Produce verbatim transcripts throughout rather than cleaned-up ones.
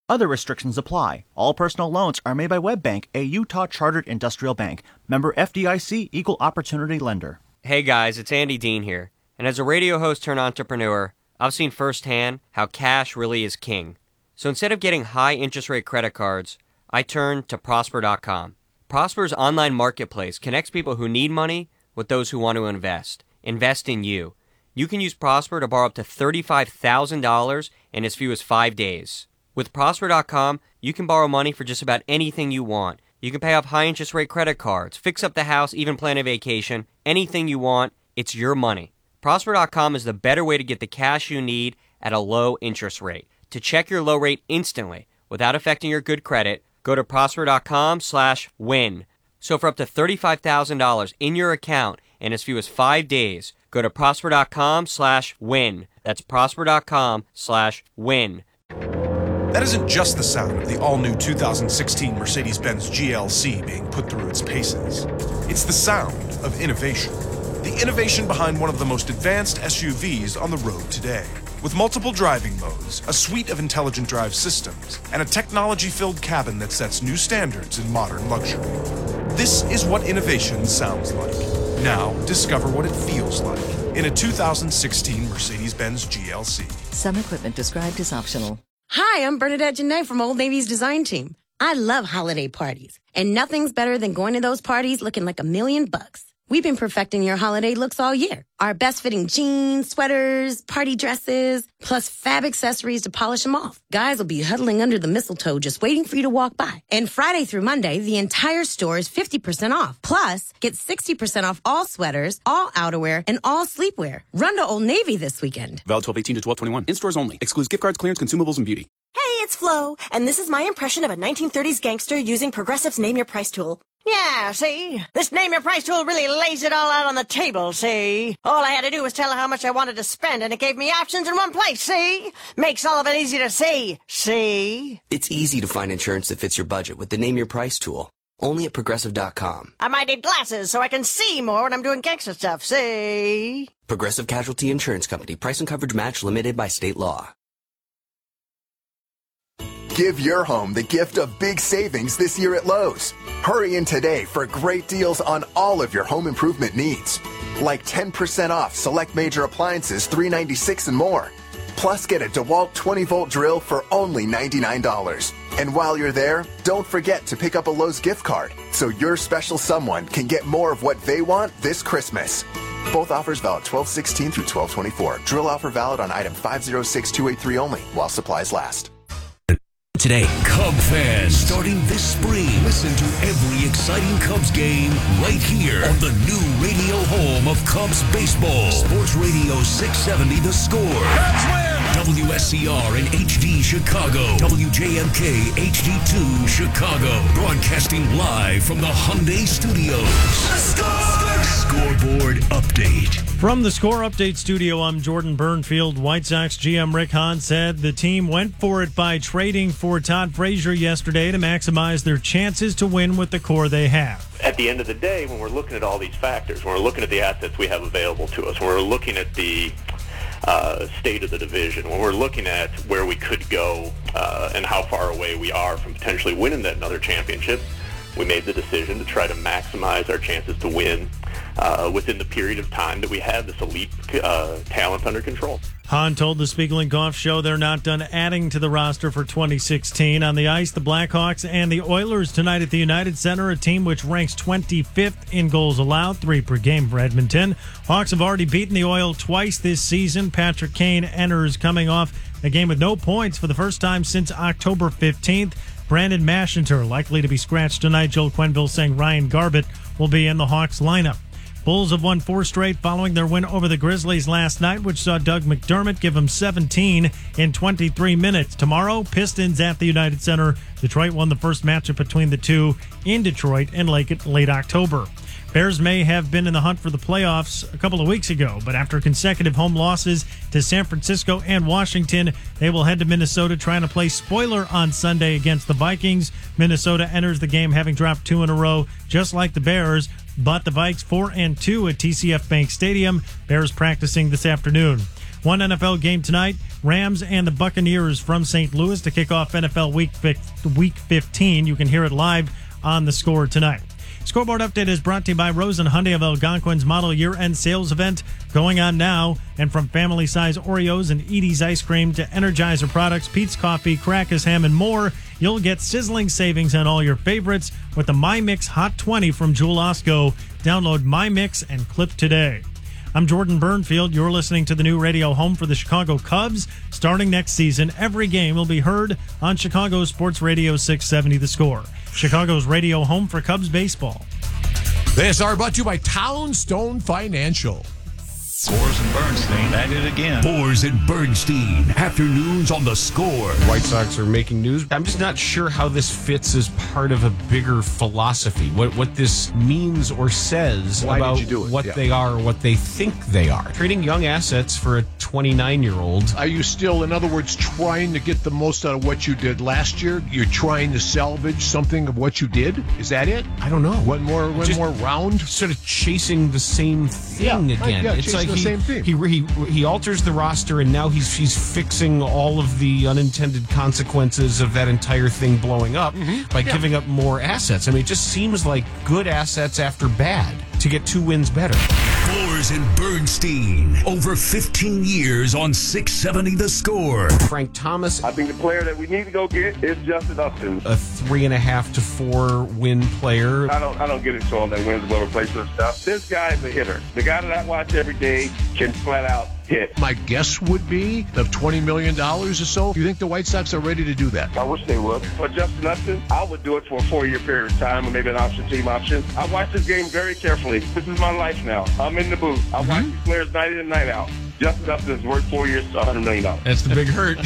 Other restrictions apply. All personal loans are made by WebBank, a Utah chartered industrial bank. Member F D I C, Equal Opportunity Lender. Hey guys, it's Andy Dean here. And as a radio host turned entrepreneur, I've seen firsthand how cash really is king. So instead of getting high interest rate credit cards, I turned to Prosper dot com. Prosper's online marketplace connects people who need money with those who want to invest. Invest in you. You can use Prosper to borrow up to thirty-five thousand dollars in as few as five days. With Prosper dot com, you can borrow money for just about anything you want. You can pay off high interest rate credit cards, fix up the house, even plan a vacation. Anything you want, it's your money. Prosper dot com is the better way to get the cash you need at a low interest rate. To check your low rate instantly without affecting your good credit, go to Prosper dot com slash win. So for up to thirty-five thousand dollars in your account in as few as five days, go to Prosper dot com slash win. That's Prosper dot com slash win. That isn't just the sound of the all-new two thousand sixteen Mercedes-Benz G L C being put through its paces. It's the sound of innovation. The innovation behind one of the most advanced S U Vs on the road today. With multiple driving modes, a suite of intelligent drive systems, and a technology-filled cabin that sets new standards in modern luxury. This is what innovation sounds like. Now, discover what it feels like in a two thousand sixteen Mercedes-Benz G L C. Some equipment described as optional. Hi, I'm Bernadette Janae from Old Navy's design team. I love holiday parties, and nothing's better than going to those parties looking like a million bucks. We've been perfecting your holiday looks all year. Our best-fitting jeans, sweaters, party dresses, plus fab accessories to polish them off. Guys will be huddling under the mistletoe just waiting for you to walk by. And Friday through Monday, the entire store is fifty percent off. Plus, get sixty percent off all sweaters, all outerwear, and all sleepwear. Run to Old Navy this weekend. Valid twelve eighteen to twelve twenty-one. In stores only. Excludes gift cards, clearance, consumables, and beauty. Hey, it's Flo, and this is my impression of a nineteen thirties gangster using Progressive's Name Your Price tool. Yeah, see? This Name Your Price tool really lays it all out on the table, see? All I had to do was tell her how much I wanted to spend, and it gave me options in one place, see? Makes all of it easy to see, see? It's easy to find insurance that fits your budget with the Name Your Price tool. Only at Progressive dot com. I might need glasses so I can see more when I'm doing gangster stuff, see? Progressive Casualty Insurance Company. Price and coverage match limited by state law. Give your home the gift of big savings this year at Lowe's. Hurry in today for great deals on all of your home improvement needs. Like ten percent off select major appliances, three ninety-six and more. Plus get a DeWalt twenty volt drill for only ninety-nine dollars. And while you're there, don't forget to pick up a Lowe's gift card so your special someone can get more of what they want this Christmas. Both offers valid twelve sixteen through twelve twenty-four. Drill offer valid on item five zero six two eight three only while supplies last. Today, Cub fans, starting this spring, listen to every exciting Cubs game right here on the new radio home of Cubs baseball. Sports Radio six seventy The Score. Cubs win! W S C R and H D Chicago. W J M K H D two Chicago. Broadcasting live from the Hyundai Studios. The Score! Scoreboard update. From the Score Update studio, I'm Jordan Burnfield. White Sox G M Rick Hahn said the team went for it by trading for Todd Frazier yesterday to maximize their chances to win with the core they have. At the end of the day, when we're looking at all these factors, when we're looking at the assets we have available to us, when we're looking at the uh, state of the division, when we're looking at where we could go uh, and how far away we are from potentially winning that another championship, we made the decision to try to maximize our chances to win uh, within the period of time that we have this elite uh, talent under control. Hahn told the Spiegel and Goff show they're not done adding to the roster for twenty sixteen. On the ice, the Blackhawks and the Oilers tonight at the United Center, a team which ranks twenty-fifth in goals allowed, three per game for Edmonton. Hawks have already beaten the Oil twice this season. Patrick Kane enters coming off a game with no points for the first time since October fifteenth. Brandon Mashinter likely to be scratched tonight. Joel Quenneville saying Ryan Garbett will be in the Hawks lineup. Bulls have won four straight following their win over the Grizzlies last night, which saw Doug McDermott give them seventeen in twenty-three minutes. Tomorrow, Pistons at the United Center. Detroit won the first matchup between the two in Detroit in late, late October. Bears may have been in the hunt for the playoffs a couple of weeks ago, but after consecutive home losses to San Francisco and Washington, they will head to Minnesota trying to play spoiler on Sunday against the Vikings. Minnesota enters the game having dropped two in a row, just like the Bears, but the Vikes four and two at T C F Bank Stadium. Bears practicing this afternoon. One N F L game tonight, Rams and the Buccaneers from Saint Louis to kick off N F L Week Week fifteen. You can hear it live on The Score tonight. Scoreboard Update is brought to you by Rosen Hyundai of Algonquin's model year-end sales event going on now. And from family-size Oreos and Edie's ice cream to Energizer products, Pete's Coffee, Crackers Ham, and more, you'll get sizzling savings on all your favorites with the MyMix Hot twenty from Jewel Osco. Download MyMix and clip today. I'm Jordan Burnfield. You're listening to the new radio home for the Chicago Cubs. Starting next season, every game will be heard on Chicago Sports Radio six seventy The Score. Chicago's radio home for Cubs baseball. This are brought to you by Townstone Financial. Boers and Bernstein at it again. Boers and Bernstein, afternoons on The Score. White Sox are making news. I'm just not sure how this fits as part of a bigger philosophy. What what this means or says Why about did you do it? what Yeah. they are, or what they think they are. Trading young assets for a twenty-nine-year-old. Are you still, in other words, trying to get the most out of what you did last year? You're trying to salvage something of what you did? Is that it? I don't know. One more, one Just more round? Sort of chasing the same thing Yeah, right, again. yeah, it's chasing like the he, same thing. He, he he alters the roster, and now he's he's fixing all of the unintended consequences of that entire thing blowing up Mm-hmm. by giving up more assets. I mean, it just seems like good assets after bad to get two wins better. Boers and Bernstein, over fifteen years on six seventy The Score. Frank Thomas, I think the player that we need to go get is Justin Upton. a three and a half to four win player. I don't I don't get into all that wins above replacement stuff. This guy is a hitter. The guy that I watch every day can flat out hit. My guess would be of twenty million dollars or so. Do you think the White Sox are ready to do that? I wish they would. For Justin Upton, I would do it for a four-year period of time, or maybe an option team option. I watch this game very carefully. This is my life now. I'm in the booth. I watch these players night in and night out. Justin Upton is worth four years to one hundred million dollars. That's the big hurt.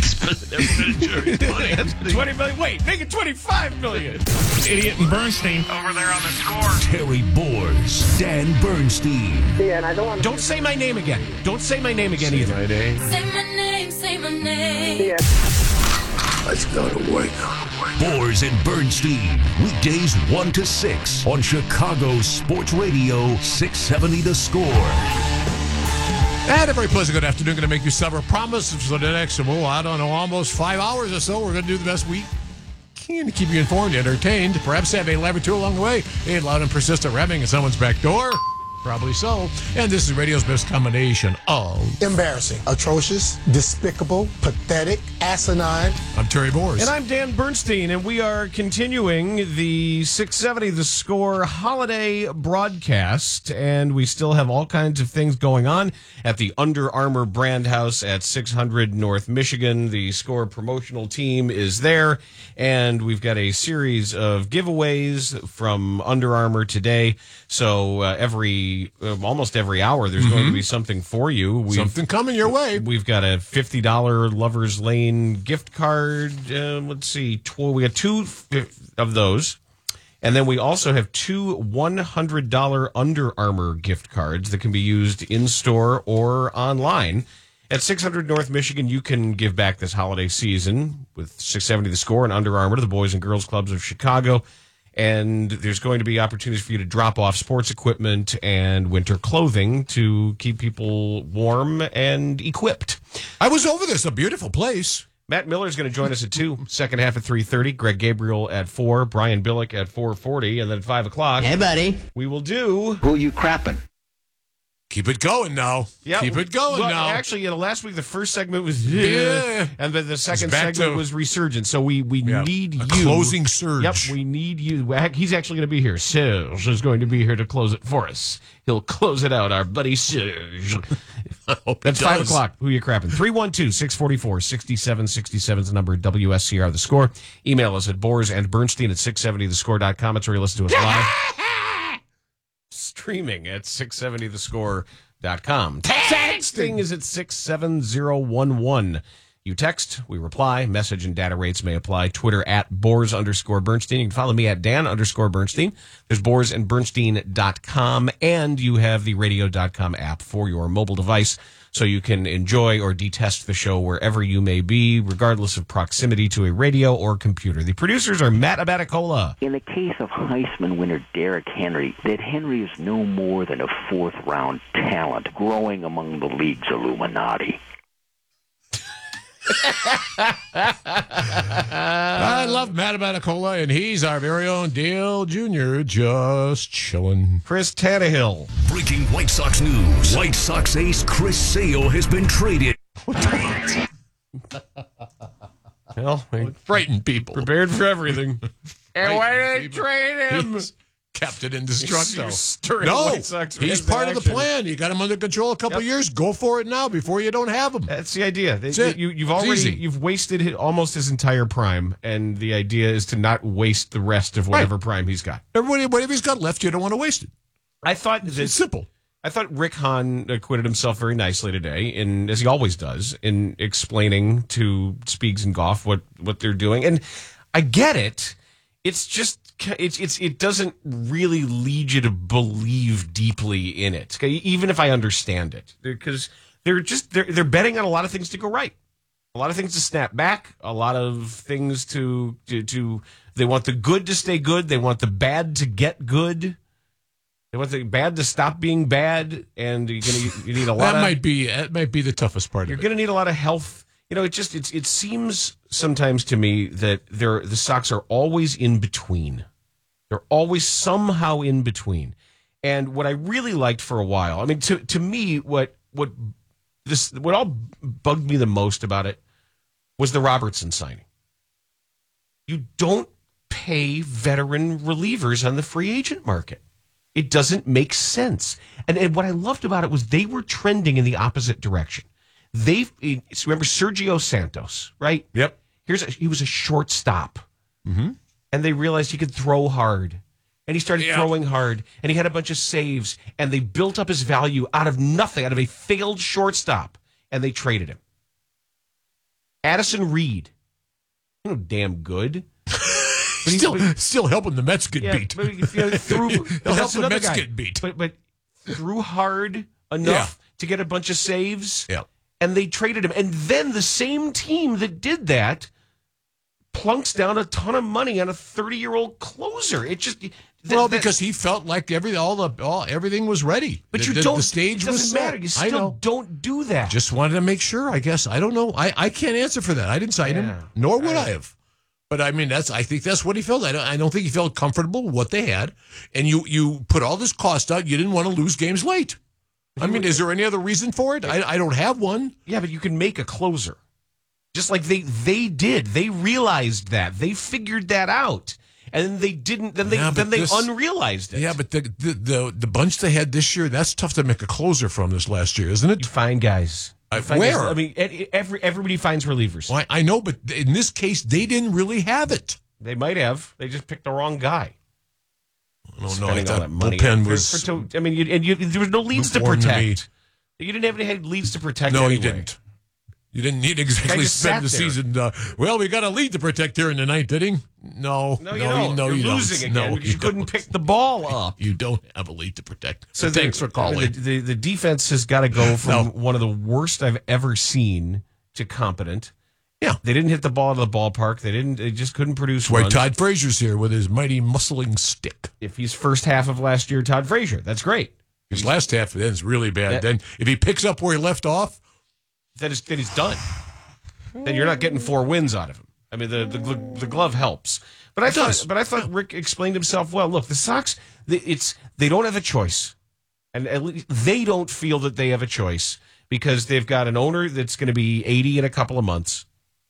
twenty million. Wait, make it twenty-five million. Idiot and Bernstein over there on The Score. Terry Boers, Dan Bernstein. Yeah, and I don't want Don't say my name again. Don't say my name again either. My name. Say my name, say my name. Yeah. Let's go to work. Boers and Bernstein, weekdays one to six on Chicago Sports Radio six seventy The Score. And a very pleasant good afternoon. Going to make you several promises for the next, well, I don't know, almost five hours or so. We're going to do the best we can to keep you informed, entertained, perhaps have a laugh or two along the way. A loud and persistent ramming at someone's back door. Probably so. And this is radio's best combination of embarrassing, atrocious, despicable, pathetic, asinine. I'm Terry Boers. And I'm Dan Bernstein, and we are continuing the six seventy The Score holiday broadcast, and we still have all kinds of things going on at the Under Armour brand house at six hundred North Michigan. The Score promotional team is there, and we've got a series of giveaways from Under Armour today. So uh, every uh, almost every hour, there's Mm-hmm. going to be something for you. We've, something coming your way. We've got a fifty dollars Lover's Lane gift card. Uh, let's see, twelve, we got two of those. And then we also have two one hundred dollars Under Armour gift cards that can be used in-store or online. At six hundred North Michigan, you can give back this holiday season with six seventy The Score and Under Armour to the Boys and Girls Clubs of Chicago. And there's going to be opportunities for you to drop off sports equipment and winter clothing to keep people warm and equipped. I was over there. It's a beautiful place. Matt Miller is going to join us at two, second half at three thirty. Greg Gabriel at four, Brian Billick at four forty, and then at five o'clock. Hey, buddy. We will do. Who you crapping? Keep it going now. Yeah, Keep it going well, now. Actually, you know, last week the first segment was Yeah. and then the second back segment to- was resurgent. So we we Yeah, need a you. closing surge. Yep, we need you. He's actually going to be here. Serge is going to be here to close it for us. He'll close it out, our buddy Serge. I hope That's it five does. o'clock. Who you crapping? three one two, six four four, six seven six seven is the number. W S C R The Score. Email us at Boers and Bernstein at six seventy the score dot com. It's where you listen to us live. Streaming at six seventy the score dot com. Texting is at six seven zero one one. You text, we reply. Message and data rates may apply. Twitter at Boers underscore Bernstein. You can follow me at Dan underscore Bernstein. There's Boers and Bernstein dot com, and you have the radio dot com app for your mobile device, so you can enjoy or detest the show wherever you may be, regardless of proximity to a radio or computer. The producers are Matt Abaticola. In the case of Heisman winner Derrick Henry, that Henry is no more than a fourth-round talent growing among the league's Illuminati. I love Matt Manicola, and he's our very own Dale Junior Just chilling. Chris Tannehill. Breaking White Sox news. White Sox ace Chris Sale has been traded. Well, we frightened people. Prepared for everything. And why did they trade him? He's Captain Indestructo. Stirring No, White Sox he's into part of the action. plan. You got him under control a couple Yep. years. Go for it now before you don't have him. That's the idea. They, That's it. You, you've It's already easy. you've wasted his, almost his entire prime, and the idea is to not waste the rest of whatever prime he's got. Everybody, whatever he's got left, you don't want to waste it. I thought that, It's simple. I thought Rick Hahn acquitted himself very nicely today, in as he always does, in explaining to Speaks and Goff what, what they're doing. And I get it. It's just it's it's it doesn't really lead you to believe deeply in it, okay? Even if I understand it, because they're just they're they're betting on a lot of things to go right, a lot of things to snap back, a lot of things to to, to they want the good to stay good, they want the bad to get good. They want the bad to stop being bad, and you're gonna you need a lot. That of, might be that might be the toughest part You're of it. going to need a lot of health. You know, it just it's it seems sometimes to me that they're the Sox are always in between. They're always somehow in between. And what I really liked for a while, I mean, to to me, what what this what all bugged me the most about it was the Robertson signing. You don't pay veteran relievers on the free agent market. It doesn't make sense. And, and what I loved about it was they were trending in the opposite direction. They remember Sergio Santos, right? Yep. Here's a, he was a shortstop, mm-hmm. and they realized he could throw hard, and he started Yeah. throwing hard, and he had a bunch of saves, and they built up his value out of nothing, out of a failed shortstop, and they traded him. Addison Reed, you know, damn good. But still, still helping the Mets get Yeah, beat. but if you threw, He'll but help that's the another Mets guy. get beat. But but threw hard enough to get a bunch of saves. Yeah. And they traded him. And then the same team that did that plunks down a ton of money on a thirty-year-old closer. It just th- Well, that- because he felt like every all the all everything was ready. But The- you the, don't. The stage it was doesn't set. matter. You I still know. don't do that. Just wanted to make sure. I guess I don't know. I, I can't answer for that. I didn't sign Yeah. him, nor would I have. But I mean, that's I think that's what he felt. I don't, I don't think he felt comfortable with what they had. And you you put all this cost out. You didn't want to lose games late. I mean, is there any other reason for it? I, I don't have one. Yeah, but you can make a closer. Just like they they did. They realized that. They figured that out. And then they didn't then they Yeah, but then they this- unrealized it. Yeah, but the, the the the bunch they had this year, that's tough to make a closer from this last year, isn't it? You find guys. You Uh, find where? guys- I mean, e- every everybody finds relievers. Well, I I know, but in this case, they didn't really have it. They might have. They just picked the wrong guy. I don't know. I Spending all thought that money. bullpen For- was. for to- I mean, you, and you, there was no leads to lukewarm to me. protect. You didn't have any leads to protect. No, anyway. you didn't. You didn't need to exactly Guy just spend the sat there. season. Uh, well, we got a lead to protect here in the ninth inning. No, No, you don't. no, You're you losing don't. again No, because you, couldn't don't. pick the ball up. You don't have a lead to protect. So So thanks the, for calling. I mean, the, the, the defense has got to go from No. one of the worst I've ever seen to competent. Yeah. They didn't hit the ball out of the ballpark. They didn't. They just couldn't produce That's why runs. Todd Frazier's here with his mighty muscling stick. If he's first half of last year, Todd Frazier, that's great. His last half then is really bad. That- then if he picks up where he left off, Then it's, then he's done. Then you're not getting four wins out of him. I mean, the the, the glove helps. But I It thought, does. but I thought Rick explained himself well. Look, the Sox, they, it's they don't have a choice, and at least they don't feel that they have a choice because they've got an owner that's going to be eighty in a couple of months,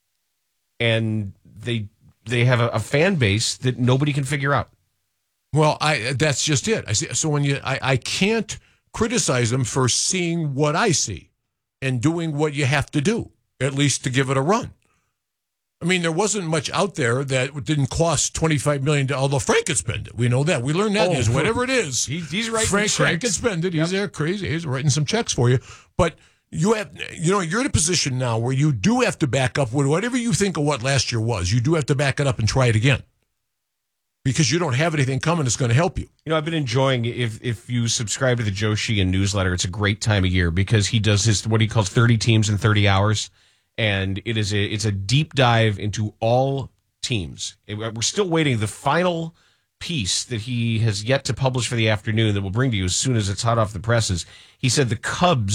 and they they have a, a fan base that nobody can figure out. well, I that's just it. I see. So when you, I, I can't criticize them for seeing what I see and doing what you have to do, at least to give it a run. I mean, there wasn't much out there that didn't cost twenty-five million dollars, although Frank could spend it. We know that. We learned that. Oh, is whatever it is. He, he's writing Frank, Frank checks. can spend it. He's there crazy. He's writing some checks for you. But you have, you know, you're in a position now where you do have to back up with whatever you think of what last year was. You do have to back it up and try it again because you don't have anything coming that's going to help you. You know, I've been enjoying if if you subscribe to the Joe Sheehan newsletter, it's a great time of year because he does his what he calls thirty teams in thirty hours, and it is a it's a deep dive into all teams. We're still waiting the final piece that he has yet to publish for the afternoon that we'll bring to you as soon as it's hot off the presses. He said the Cubs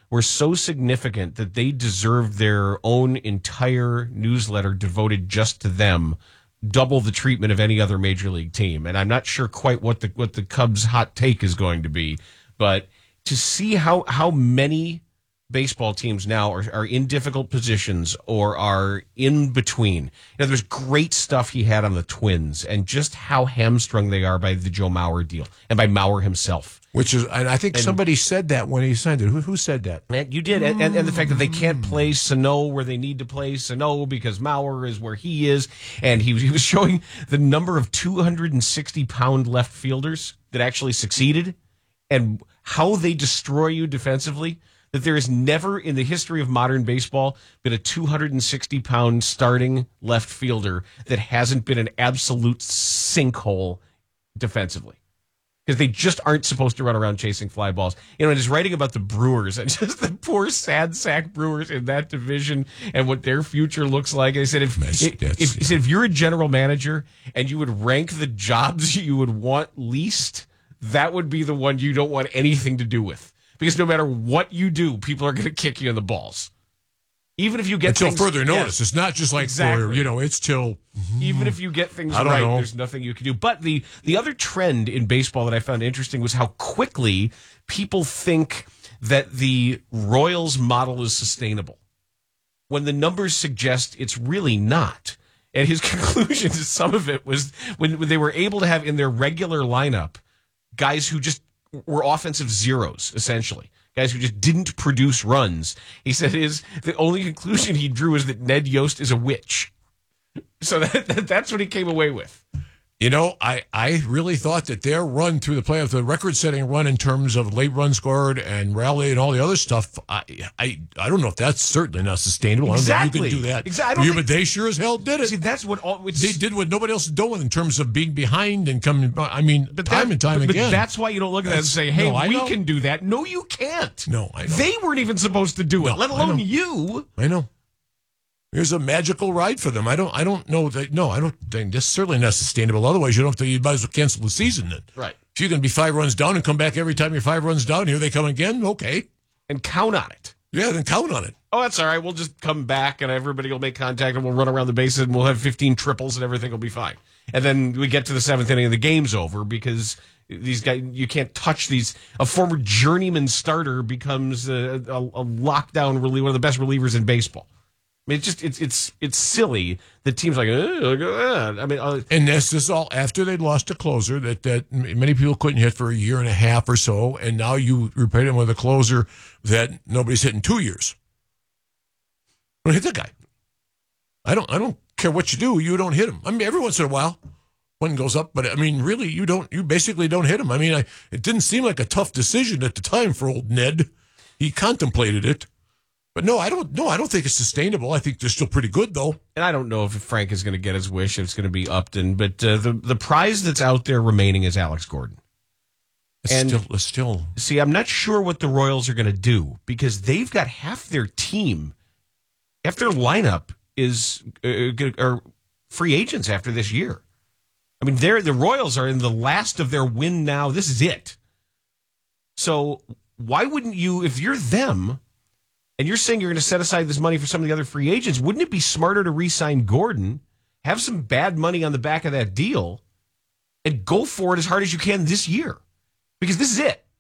were so significant that they deserved their own entire newsletter devoted just to them, double the treatment of any other major league team. And I'm not sure quite what the what the Cubs' hot take is going to be, but to see how how many baseball teams now are, are in difficult positions or are in between. You know, there's great stuff he had on the Twins and just how hamstrung they are by the Joe Mauer deal and by Mauer himself. Which is, and I think and, somebody said that when he signed it. Who, who said that? Man, you did. And, and, and the fact that they can't play Sano where they need to play Sano because Mauer is where he is. And he was, he was showing the number of two hundred sixty pound left fielders that actually succeeded and how they destroy you defensively. That there has never in the history of modern baseball been a two hundred sixty pound starting left fielder that hasn't been an absolute sinkhole defensively. Because they just aren't supposed to run around chasing fly balls. You know, and he's writing about the Brewers and just the poor sad sack Brewers in that division and what their future looks like. And he said, if, if, if, he said, if you're a general manager and you would rank the jobs you would want least, that would be the one you don't want anything to do with. Because no matter what you do, people are going to kick you in the balls. Even if you get until things, further notice. Yes, it's not just like, exactly. for, you know, it's till... Even if you get things I don't right, know. there's nothing you can do. But the, the other trend in baseball that I found interesting was how quickly people think that the Royals model is sustainable, when the numbers suggest it's really not. And his conclusion to some of it was when, when they were able to have in their regular lineup guys who just were offensive zeros, essentially. Guys who just didn't produce runs. He said his the only conclusion he drew is that Ned Yost is a witch. So that, that that's what he came away with. You know, I, I really thought that their run through the playoffs, the record-setting run in terms of late runs scored and rally and all the other stuff, I I, I don't know if that's certainly not sustainable. Exactly. I don't think you can do that. Exactly. Yeah, but they sure as hell did it. See, that's what all, they did what nobody else is doing in terms of being behind and coming. I mean, but time that, and time but, again. But that's why you don't look at that and That's- say, "Hey, no, I we know. can do that." No, you can't. No, I know. They weren't even supposed to do it, No, let I alone know. you. I know. Here's a magical ride for them. I don't. I don't know that. No, I don't think that's certainly not sustainable. Otherwise, you don't have to. You might as well cancel the season then. Right. If you're going to be five runs down and come back every time you're five runs down, here they come again. Okay. And count on it. Yeah, then count on it. Oh, that's all right. We'll just come back and everybody will make contact and we'll run around the bases and we'll have fifteen triples and everything will be fine. And then we get to the seventh inning and the game's over because these guys, you can't touch these. A former journeyman starter becomes a, a, a lockdown reliever, one of the best relievers in baseball. I mean, it's just it's it's it's silly that teams like, eh, look at that. I mean, uh, And this is all after they lost a closer that, that many people couldn't hit for a year and a half or so, and now you replace him with a closer that nobody's hit in two years. Don't hit that guy. I don't. I don't care what you do. You don't hit him. I mean, every once in a while, one goes up, but I mean, really, you don't. You basically don't hit him. I mean, I, it didn't seem like a tough decision at the time for old Ned. He contemplated it. But no, I don't. No, I don't think it's sustainable. I think they're still pretty good, though. and I don't know if Frank is going to get his wish. If it's going to be Upton, but uh, the the prize that's out there remaining is Alex Gordon. It's And- still, it's still. See, I'm not sure what the Royals are going to do because they've got half their team, half their lineup is uh, g- are free agents after this year. I mean, they're the Royals are in the last of their win now. This is it. So why wouldn't you, if you're them, and you're saying you're going to set aside this money for some of the other free agents, wouldn't it be smarter to re-sign Gordon, have some bad money on the back of that deal, and go for it as hard as you can this year? Because this is it.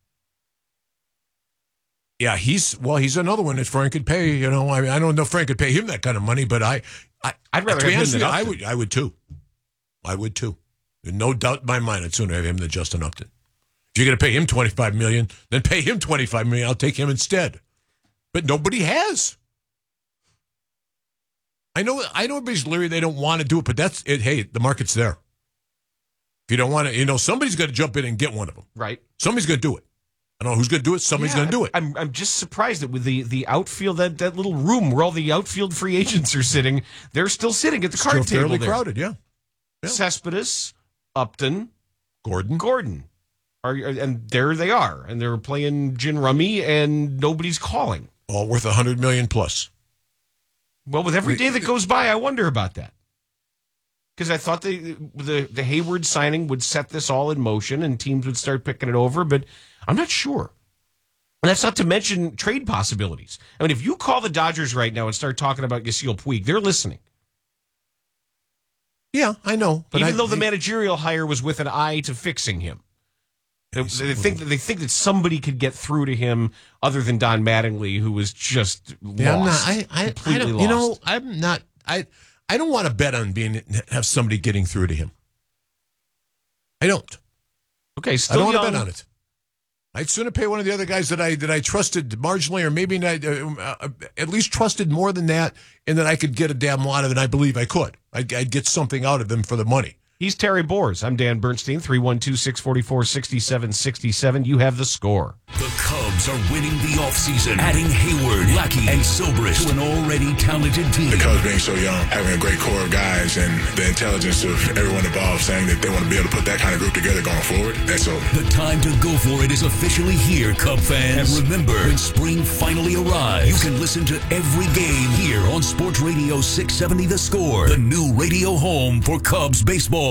Yeah, he's well. He's another one that Frank could pay. You know, I mean, I don't know if Frank could pay him that kind of money, but I, I I'd rather to be have him honest than with you, I Upton. would, I would too. I would too. There's no doubt in my mind, I'd sooner have him than Justin Upton. If you're going to pay him twenty-five million dollars, then pay him twenty-five million dollars. I'll take him instead. But nobody has. I know. I know everybody's leery. They don't want to do it, but that's it. Hey, the market's there. If you don't want to, you know, somebody's got to jump in and get one of them. Right. Somebody's going to do it. I don't know who's going to do it. Somebody's Yeah, going to do it. I'm I'm just surprised that with the, the outfield, that, that little room where all the outfield free agents are sitting, they're still sitting at the Still card table fairly there. crowded, yeah. Yeah. Cespedes, Upton, Gordon. Gordon. Are, and there they are. And they're playing gin rummy and nobody's calling. All worth a hundred million plus. Well, with every day that goes by, I wonder about that. Because I thought the, the the Hayward signing would set this all in motion and teams would start picking it over, but I'm not sure. And that's not to mention trade possibilities. I mean, if you call the Dodgers right now and start talking about Yasiel Puig, they're listening. Yeah, I know. But Even I, though the I, managerial hire was with an eye to fixing him. They, they think that they think that somebody could get through to him other than Don Mattingly, who was just yeah, lost. I'm not, I, I, completely I don't, lost. You know, I'm not. I I don't want to bet on being have somebody getting through to him. I don't. Okay, still I don't want young. to bet on it. I'd sooner pay one of the other guys that I that I trusted marginally, or maybe not, uh, uh, at least trusted more than that, and that I could get a damn lot of it. And I believe I could. I'd, I'd get something out of them for the money. He's Terry Bors. I'm Dan Bernstein, three one two, six four four, six seven six seven. You have the score. The Cubs are winning the offseason, adding Hayward, Lackey, and Zobrist to an already talented team. The Cubs being so young, having a great core of guys, and the intelligence of everyone involved saying that they want to be able to put that kind of group together going forward, that's so. The time to go for it is officially here, Cub fans. And remember, when spring finally arrives, you can listen to every game here on Sports Radio six seventy The Score, the new radio home for Cubs baseball.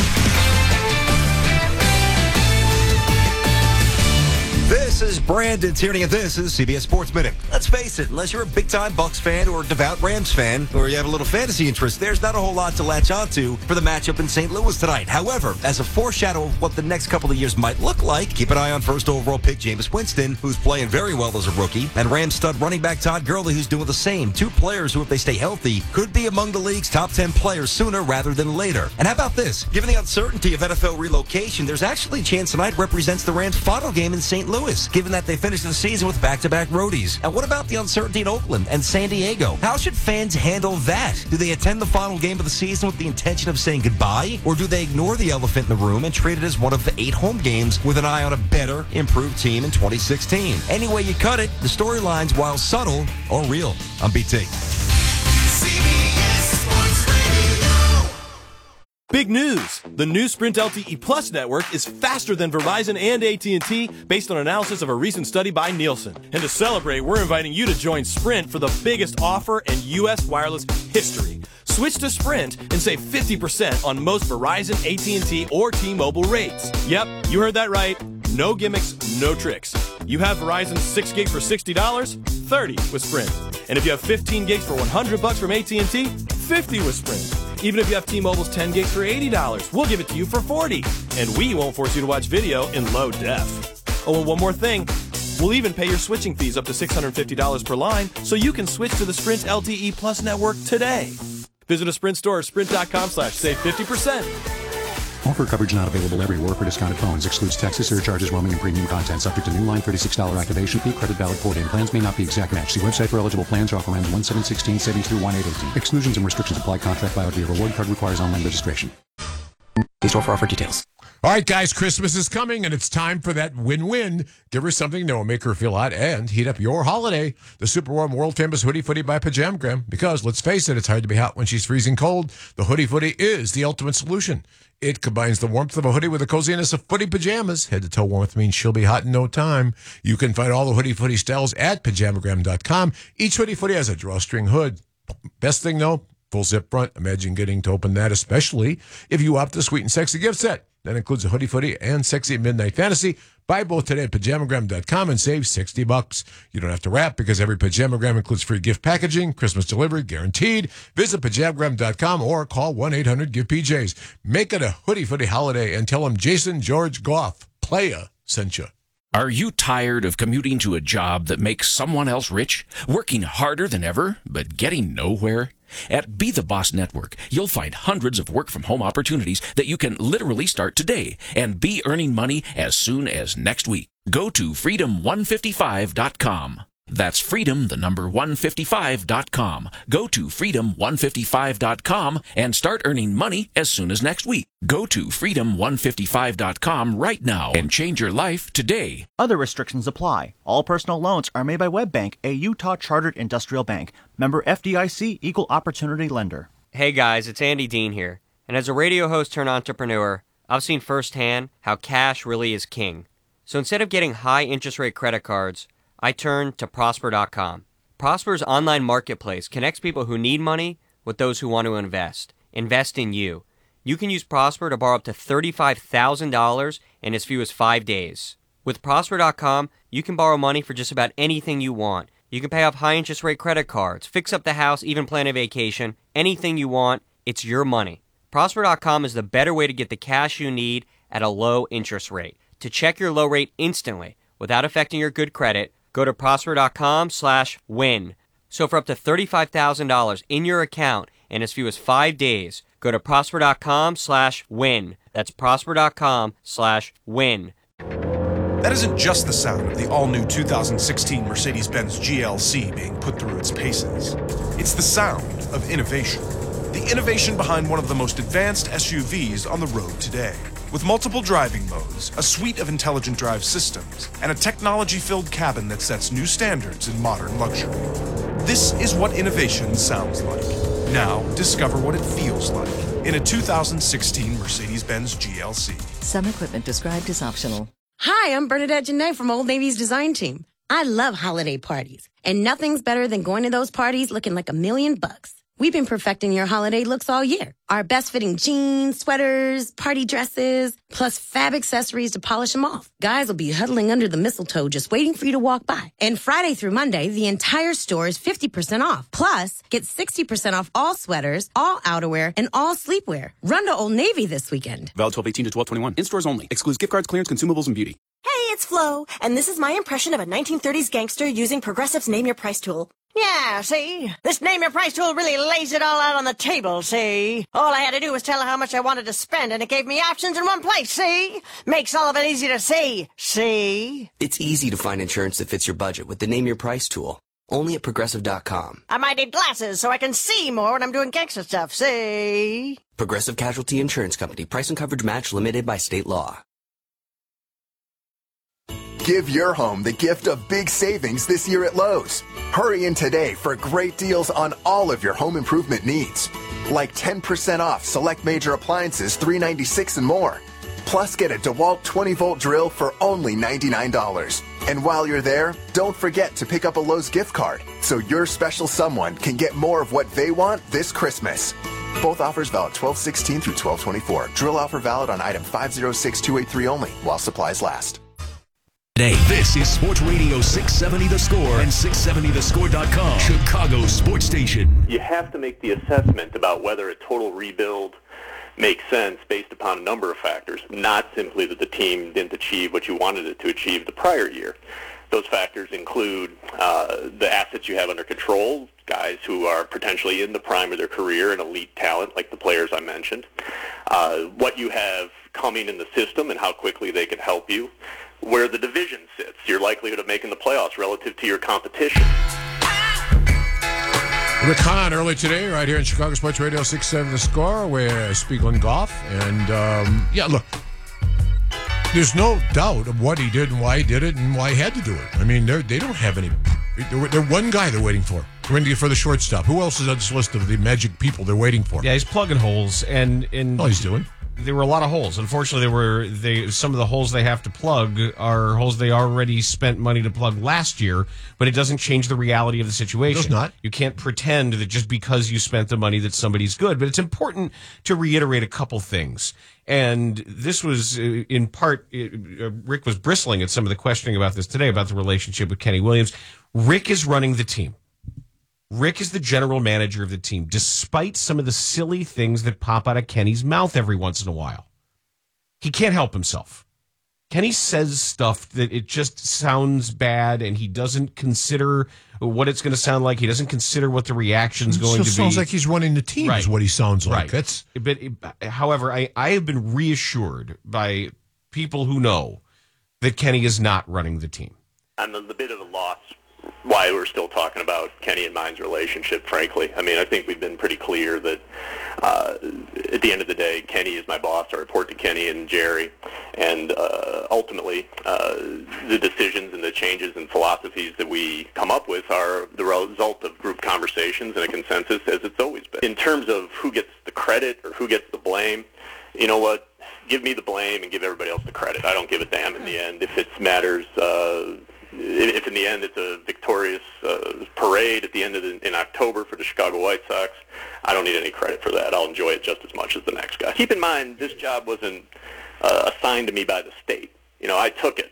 This is Brandon Tierney, and this is C B S Sports Minute. Let's face it, unless you're a big-time Bucks fan or a devout Rams fan, or you have a little fantasy interest, there's not a whole lot to latch onto for the matchup in Saint Louis tonight. However, as a foreshadow of what the next couple of years might look like, keep an eye on first overall pick Jameis Winston, who's playing very well as a rookie, and Rams stud running back Todd Gurley, who's doing the same. Two players who, if they stay healthy, could be among the league's top ten players sooner rather than later. And how about this? Given the uncertainty of N F L relocation, there's actually a chance tonight represents the Rams' final game in Saint Louis, given that they finished the season with back-to-back roadies. And what about the uncertainty in Oakland and San Diego? How should fans handle that? Do they attend the final game of the season with the intention of saying goodbye? Or do they ignore the elephant in the room and treat it as one of the eight home games with an eye on a better, improved team in twenty sixteen? Any way you cut it, the storylines, while subtle, are real. I'm B T. Big news! The new Sprint L T E Plus network is faster than Verizon and A T and T based on analysis of a recent study by Nielsen. And to celebrate, we're inviting you to join Sprint for the biggest offer in U S wireless history. Switch to Sprint and save fifty percent on most Verizon, A T and T, or T-Mobile rates. Yep, you heard that right. No gimmicks, no tricks. You have Verizon's six gigs for sixty dollars, thirty with Sprint. And if you have fifteen gigs for one hundred bucks from A T and T, fifty with Sprint. Even if you have T-Mobile's ten gigs for eighty dollars, we'll give it to you for forty dollars. And we won't force you to watch video in low def. Oh, and one more thing. We'll even pay your switching fees up to six hundred fifty dollars per line, so you can switch to the Sprint L T E Plus network today. Visit a Sprint store or sprint.com slash save fifty percent. Offer coverage not available everywhere for discounted phones. Excludes taxes, surcharges, roaming, and premium content. Subject to new line thirty-six dollars activation fee. Credit valid port in. Plans may not be exact match. See website for eligible plans. Offer ends one seven sixteen. Savings through one eight eighteen. Exclusions and restrictions apply. Contract valid via reward card requires online registration. See store for offer details. All right, guys, Christmas is coming, and it's time for that win-win. Give her something new, make her feel hot, and heat up your holiday. The super warm, world-famous Hoodie Footy by Pajamagram. Because, let's face it, it's hard to be hot when she's freezing cold. The Hoodie Footy is the ultimate solution. It combines the warmth of a hoodie with the coziness of footy pajamas. Head-to-toe warmth means she'll be hot in no time. You can find all the Hoodie Footy styles at pajamagram dot com. Each Hoodie Footy has a drawstring hood. Best thing, though, full zip front. Imagine getting to open that, especially if you opt the sweet and sexy gift set. That includes a Hoodie Footy and Sexy Midnight Fantasy. Buy both today at pajamagram dot com and save sixty bucks. You don't have to wrap because every Pajamagram includes free gift packaging, Christmas delivery guaranteed. Visit pajamagram dot com or call one eight hundred give P Js. Make it a Hoodie Footy holiday and tell them Jason George Goff, playa, sent you. Are you tired of commuting to a job that makes someone else rich, working harder than ever, but getting nowhere? At Be The Boss Network, you'll find hundreds of work-from-home opportunities that you can literally start today and be earning money as soon as next week. Go to freedom one fifty-five dot com. That's freedom, the number one fifty-five dot com. Go to freedom one fifty-five dot com and start earning money as soon as next week. Go to freedom one fifty-five dot com right now and change your life today. Other restrictions apply. All personal loans are made by WebBank, a Utah chartered industrial bank. Member F D I C, equal opportunity lender. Hey guys, it's Andy Dean here. And as a radio host turned entrepreneur, I've seen firsthand how cash really is king. So instead of getting high interest rate credit cards, I turned to Prosper dot com. Prosper's online marketplace connects people who need money with those who want to invest. Invest in you. You can use Prosper to borrow up to thirty-five thousand dollars in as few as five days. With Prosper dot com, you you can borrow money for just about anything you want. You can pay off high-interest rate credit cards, fix up the house, even plan a vacation. Anything you want, it's your money. Prosper dot com is the better way to get the cash you need at a low interest rate. To check your low rate instantly without affecting your good credit, go to prosper dot com slash win. So for up to thirty-five thousand dollars in your account in as few as five days, go to prosper dot com slash win. That's prosper dot com slash win. That isn't just the sound of the all-new two thousand sixteen Mercedes-Benz G L C being put through its paces. It's the sound of innovation. The innovation behind one of the most advanced S U Vs on the road today. With multiple driving modes, a suite of intelligent drive systems, and a technology-filled cabin that sets new standards in modern luxury. This is what innovation sounds like. Now, discover what it feels like in a two thousand sixteen Mercedes-Benz G L C. Some equipment described as optional. Hi, I'm Bernadette Janae from Old Navy's design team. I love holiday parties, and nothing's better than going to those parties looking like a million bucks. We've been perfecting your holiday looks all year. Our best-fitting jeans, sweaters, party dresses, plus fab accessories to polish them off. Guys will be huddling under the mistletoe just waiting for you to walk by. And Friday through Monday, the entire store is fifty percent off. Plus, get sixty percent off all sweaters, all outerwear, and all sleepwear. Run to Old Navy this weekend. Valid twelve eighteen to twelve twenty-one. In stores only. Excludes gift cards, clearance, consumables, and beauty. Hey, it's Flo, and this is my impression of a nineteen thirties gangster using Progressive's Name Your Price tool. Yeah, see? This Name Your Price tool really lays it all out on the table, see? All I had to do was tell her how much I wanted to spend, and it gave me options in one place, see? Makes all of it easy to see, see? It's easy to find insurance that fits your budget with the Name Your Price tool. Only at progressive dot com. I might need glasses so I can see more when I'm doing gangster stuff, see? Progressive Casualty Insurance Company. Price and coverage match limited by state law. Give your home the gift of big savings this year at Lowe's. Hurry in today for great deals on all of your home improvement needs. Like ten percent off select major appliances, three ninety-six and more. Plus get a DeWalt twenty volt drill for only ninety-nine dollars. And while you're there, don't forget to pick up a Lowe's gift card so your special someone can get more of what they want this Christmas. Both offers valid twelve sixteen through twelve twenty-four. Drill offer valid on item five zero six two eight three only while supplies last. Today, this is Sports Radio six seventy The Score and six seventy the score dot com, Chicago Sports Station. You have to make the assessment about whether a total rebuild makes sense based upon a number of factors, not simply that the team didn't achieve what you wanted it to achieve the prior year. Those factors include uh, the assets you have under control, guys who are potentially in the prime of their career and elite talent like the players I mentioned, uh, what you have coming in the system and how quickly they can help you, where the division sits, your likelihood of making the playoffs relative to your competition. Rick Hahn early today, right here in Chicago Sports Radio six seventy The Score, where Spiegel and Goff. And, um, yeah, look, there's no doubt of what he did and why he did it and why he had to do it. I mean, they they don't have any. They're, they're one guy they're waiting for. They're waiting for the shortstop. Who else is on this list of the magic people they're waiting for? Yeah, he's plugging holes, and and all he's doing. There were a lot of holes. Unfortunately, there were they some of the holes they have to plug are holes they already spent money to plug last year, but it doesn't change the reality of the situation. It does not. You can't pretend that just because you spent the money that somebody's good, but it's important to reiterate a couple things. And this was, uh, in part, uh, Rick was bristling at some of the questioning about this today, about the relationship with Kenny Williams. Rick is running the team. Rick is the general manager of the team, despite some of the silly things that pop out of Kenny's mouth every once in a while. He can't help himself. Kenny says stuff that it just sounds bad, and he doesn't consider what it's going to sound like. He doesn't consider what the reaction's going to be. It sounds like he's running the team, right. Is what he sounds like. Right. That's, but, however, I, I have been reassured by people who know that Kenny is not running the team. I'm a bit of a loss why we're still talking about Kenny and mine's relationship, frankly. I mean, I think we've been pretty clear that uh, at the end of the day, Kenny is my boss. I report to Kenny and Jerry. And uh, ultimately, uh, the decisions and the changes and philosophies that we come up with are the result of group conversations and a consensus, as it's always been. In terms of who gets the credit or who gets the blame, you know what? Give me the blame and give everybody else the credit. I don't give a damn in the end. If it matters... Uh, If in the end it's a victorious uh, parade at the end of the, in October for the Chicago White Sox, I don't need any credit for that. I'll enjoy it just as much as the next guy. Keep in mind, this job wasn't uh, assigned to me by the state. You know, I took it.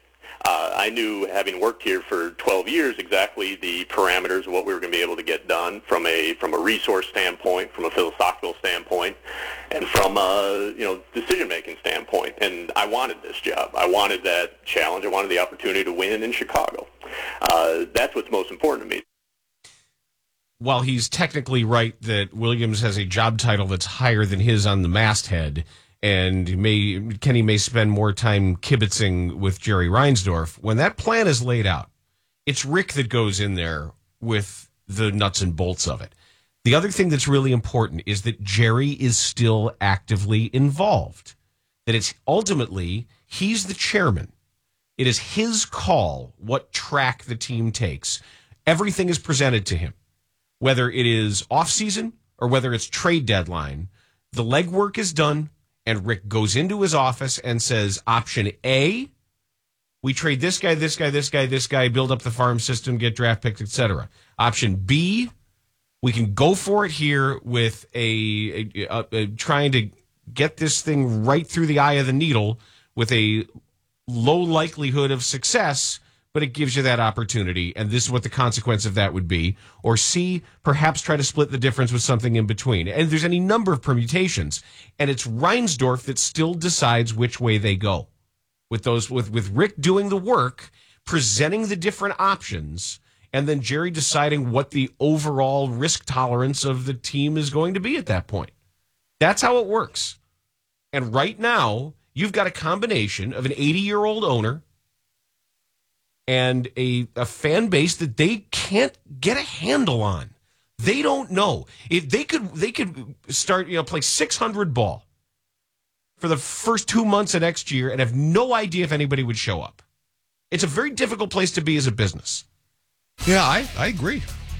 Uh, I knew, having worked here for twelve years, exactly the parameters of what we were going to be able to get done from a from a resource standpoint, from a philosophical standpoint, and from a you know decision-making standpoint. And I wanted this job. I wanted that challenge. I wanted the opportunity to win in Chicago. Uh, that's what's most important to me. While he's technically right that Williams has a job title that's higher than his on the masthead, and may Kenny may spend more time kibitzing with Jerry Reinsdorf, when that plan is laid out, it's Rick that goes in there with the nuts and bolts of it. The other thing that's really important is that Jerry is still actively involved, that it's ultimately, he's the chairman. It is his call what track the team takes. Everything is presented to him. Whether it is off-season or whether it's trade deadline, the legwork is done, and Rick goes into his office and says, option A, we trade this guy, this guy, this guy, this guy, build up the farm system, get draft picks, et cetera. Option B, we can go for it here with a, a, a, a trying to get this thing right through the eye of the needle with a low likelihood of success, but it gives you that opportunity, and this is what the consequence of that would be. Or C, perhaps try to split the difference with something in between. And there's any number of permutations, and it's Reinsdorf that still decides which way they go. With those, with, with Rick doing the work, presenting the different options, and then Jerry deciding what the overall risk tolerance of the team is going to be at that point. That's how it works. And right now, you've got a combination of an eighty-year-old owner and a, a fan base that they can't get a handle on. They don't know. If they could they could start, you know, play six hundred ball for the first two months of next year and have no idea if anybody would show up. It's a very difficult place to be as a business. Yeah, I, I agree.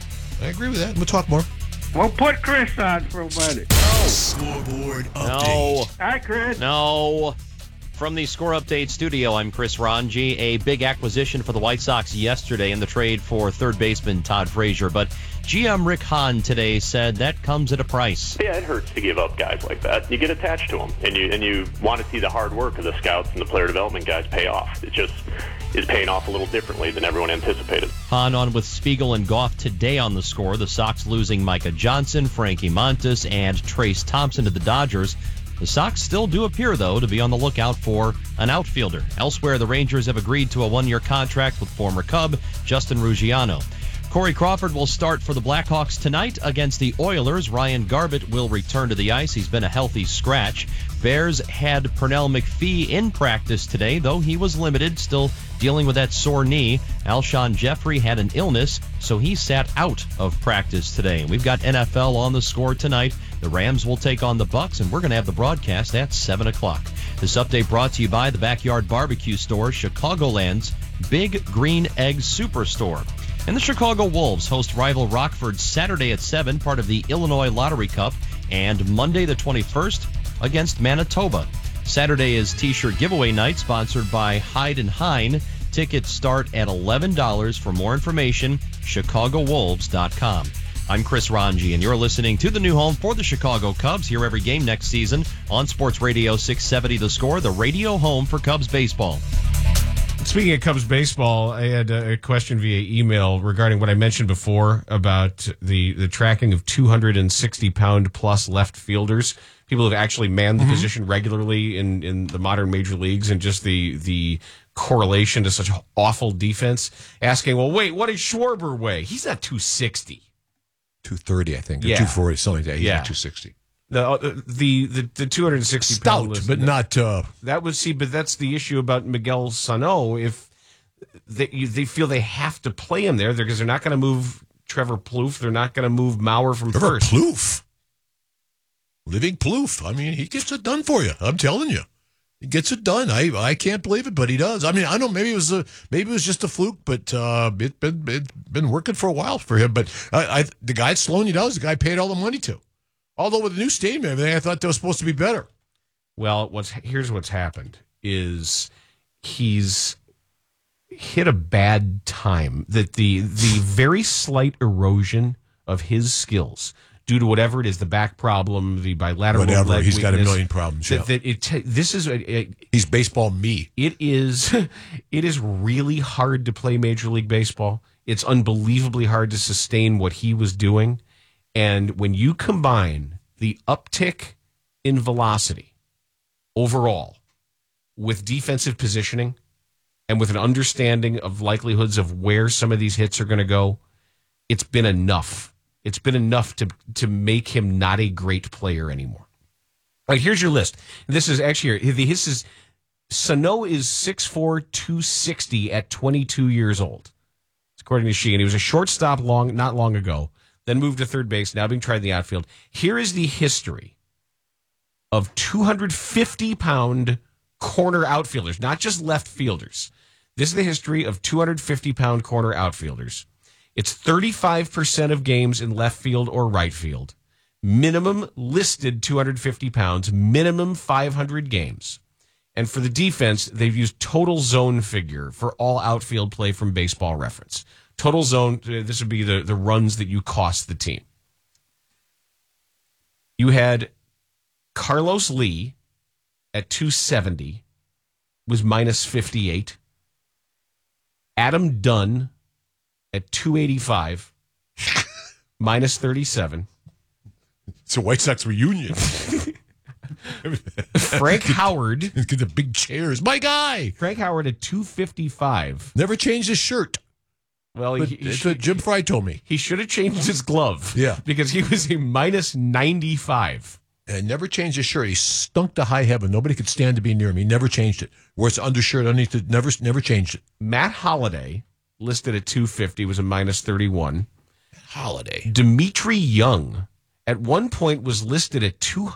I agree with that. We'll talk more. Well, put Chris on for a minute. No. Scoreboard update. No. Hi, Chris. No. From the Score Update studio, I'm Chris Ranji. A big acquisition for the White Sox yesterday in the trade for third baseman Todd Frazier. But G M Rick Hahn today said that comes at a price. Yeah, it hurts to give up guys like that. You get attached to them, and you and you want to see the hard work of the scouts and the player development guys pay off. It just is paying off a little differently than everyone anticipated. Hahn on with Spiegel and Goff today on the Score. The Sox losing Micah Johnson, Frankie Montas, and Trace Thompson to the Dodgers. The Sox still do appear, though, to be on the lookout for an outfielder. Elsewhere, the Rangers have agreed to a one-year contract with former Cub Justin Ruggiano. Corey Crawford will start for the Blackhawks tonight against the Oilers. Ryan Garbett will return to the ice. He's been a healthy scratch. Bears had Pernell McPhee in practice today, though he was limited, still dealing with that sore knee. Alshon Jeffrey had an illness, so he sat out of practice today. We've got N F L on the Score tonight. The Rams will take on the Bucks, and we're going to have the broadcast at seven o'clock. This update brought to you by the Backyard Barbecue Store, Chicagoland's Big Green Egg Superstore. And the Chicago Wolves host rival Rockford Saturday at seven, part of the Illinois Lottery Cup, and Monday the twenty-first against Manitoba. Saturday is T-shirt giveaway night, sponsored by Hyde and Hine. Tickets start at eleven dollars. For more information, chicago wolves dot com. I'm Chris Ranji, and you're listening to the new home for the Chicago Cubs. Hear every game next season on Sports Radio six seventy The Score, the radio home for Cubs baseball. Speaking of Cubs baseball, I had a question via email regarding what I mentioned before about the, the tracking of two hundred sixty pound plus left fielders. People have actually manned the mm-hmm. position regularly in, in the modern major leagues, and just the the correlation to such awful defense. Asking, well, wait, what does Schwarber weigh? He's not two sixty. two thirty, I think. Or Yeah. two forty, something like that. He's Yeah. not two sixty. The uh, the the, the two hundred sixty Stout, pound list, but not. Uh, that was see, but that's the issue about Miguel Sano. If they you, they feel they have to play him there because they're not going to move Trevor Plouffe, they're not going to move Mauer from Trevor first. Plouffe. Living Plouffe. I mean, he gets it done for you. I'm telling you. He gets it done. I I can't believe it, but he does. I mean, I know maybe it was a maybe it was just a fluke, but uh, it's been it's been working for a while for him. But I, I the guy slowing you down is the guy paid all the money to. Although with the new stadium and everything, I thought that was supposed to be better. Well, what's here's what's happened is he's hit a bad time. That the the very slight erosion of his skills, due to whatever it is, the back problem, the bilateral Whatever. leg He's got a weakness, million problems. That, Yeah. that it ta- this is a, a, He's baseball me. It is it is really hard to play Major League Baseball. It's unbelievably hard to sustain what he was doing. And when you combine the uptick in velocity overall with defensive positioning and with an understanding of likelihoods of where some of these hits are going to go, it's been enough. It's been enough to to make him not a great player anymore. All right, here's your list. This is actually this is Sano is six foot four, two sixty at twenty-two years old. According to Sheehan, he was a shortstop long not long ago, then moved to third base, now being tried in the outfield. Here is the history of two hundred fifty pound corner outfielders, not just left fielders. This is the history of two hundred fifty pound corner outfielders. It's thirty-five percent of games in left field or right field. Minimum listed two hundred fifty pounds, minimum five hundred games. And for the defense, they've used total zone figure for all outfield play from Baseball Reference. Total zone, this would be the, the runs that you cost the team. You had Carlos Lee at two seventy, was minus fifty-eight. Adam Dunn at two eighty-five, minus thirty-seven. It's a White Sox reunion. Frank Howard. Get the big chairs. My guy. Frank Howard at two fifty-five. Never changed his shirt. Well, But he, he that's should, what Jim Fry told me. he should have changed his glove. Yeah. Because he was a minus ninety-five. And never changed his shirt. He stunk to high heaven. Nobody could stand to be near him. He never changed it. Wore his undershirt underneath it. Never, never changed it. Matt Holliday, listed at two fifty, was a minus thirty-one. Holiday. Dimitri Young, at one point, was listed at two,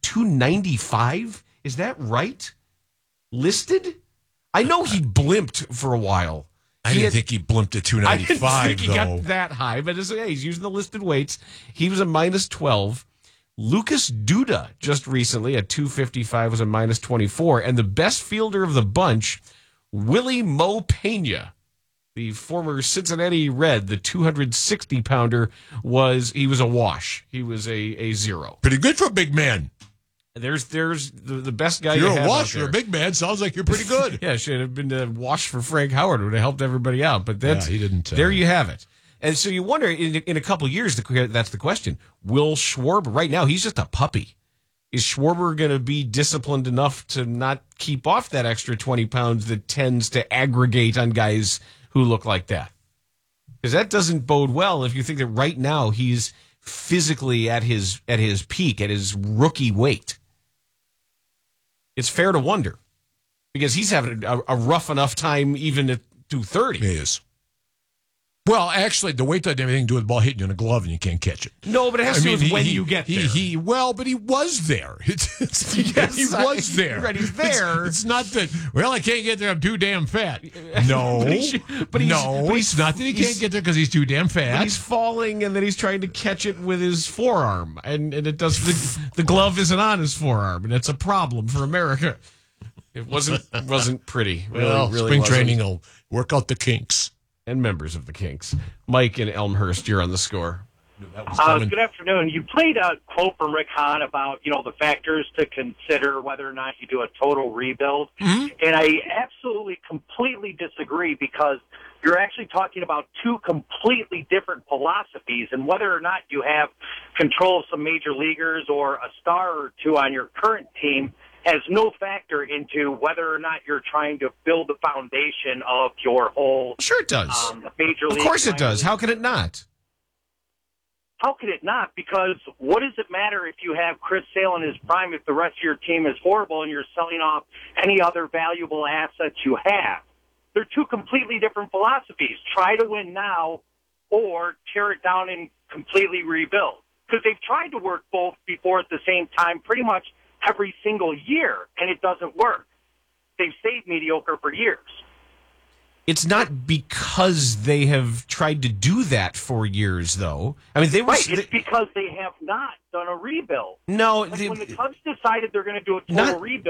295. Is that right? Listed? I know he blimped for a while. I He didn't had- think he blimped at two I didn't ninety-five, think he though. got that high, but it's, hey, he's using the listed weights. He was a minus twelve. Lucas Duda, just recently at two fifty-five, was a minus twenty-four. And the best fielder of the bunch, Willie Mo Pena, the former Cincinnati Red, the two hundred sixty pounder, was he was a wash. He was a, a zero. Pretty good for a big man. There's there's the, the best guy You're you a have wash out for a there. big man. Sounds like you're pretty good. Yeah, should have been a wash for Frank Howard. Would have helped everybody out. But that's Yeah, he didn't, uh, there you have it. And so you wonder, in, in a couple of years, the, that's the question. Will Schwarber, right now, he's just a puppy. Is Schwarber going to be disciplined enough to not keep off that extra twenty pounds that tends to aggregate on guys who look like that? Because that doesn't bode well if you think that right now he's physically at his at his peak, at his rookie weight. It's fair to wonder, because he's having a, a rough enough time even at two thirty. He is. Well, actually, the weight doesn't have anything to do with the ball hitting you in a glove and you can't catch it. No, but it has to do with when you get he, there. He, well, but he was there. It's, it's, Yes, he I- was there. right, he's there. It's, it's not that, well, I can't get there, I'm too damn fat. No. But he should- but he's- no, but it's he's- not that he he's- can't get there because he's too damn But fat. he's falling, and then he's trying to catch it with his forearm, and, and it does. The, the glove isn't on his forearm, and it's a problem for America. It wasn't wasn't pretty. Really, well, really spring wasn't. training will work out the kinks. And members of the Kinks. Mike in Elmhurst, you're on the score. That was Uh, coming. good afternoon. You played a quote from Rick Hahn about, you know, the factors to consider whether or not you do a total rebuild. Mm-hmm. And I absolutely, completely disagree, because you're actually talking about two completely different philosophies, and whether or not you have control of some major leaguers or a star or two on your current team has no factor into whether or not you're trying to build the foundation of your whole Sure it does. um, major Of league. course it minor does. How could it not? How could it not? Because what does it matter if you have Chris Sale in his prime if the rest of your team is horrible and you're selling off any other valuable assets you have? They're two completely different philosophies. Try to win now or tear it down and completely rebuild. Because they've tried to work both before at the same time pretty much every single year, and it doesn't work. They've stayed mediocre for years. It's not because they have tried to do that for years, though. I mean, they were. Right, it's because they have not done a rebuild. No, Like the- when the Cubs decided they're going to do a total Not- rebuild,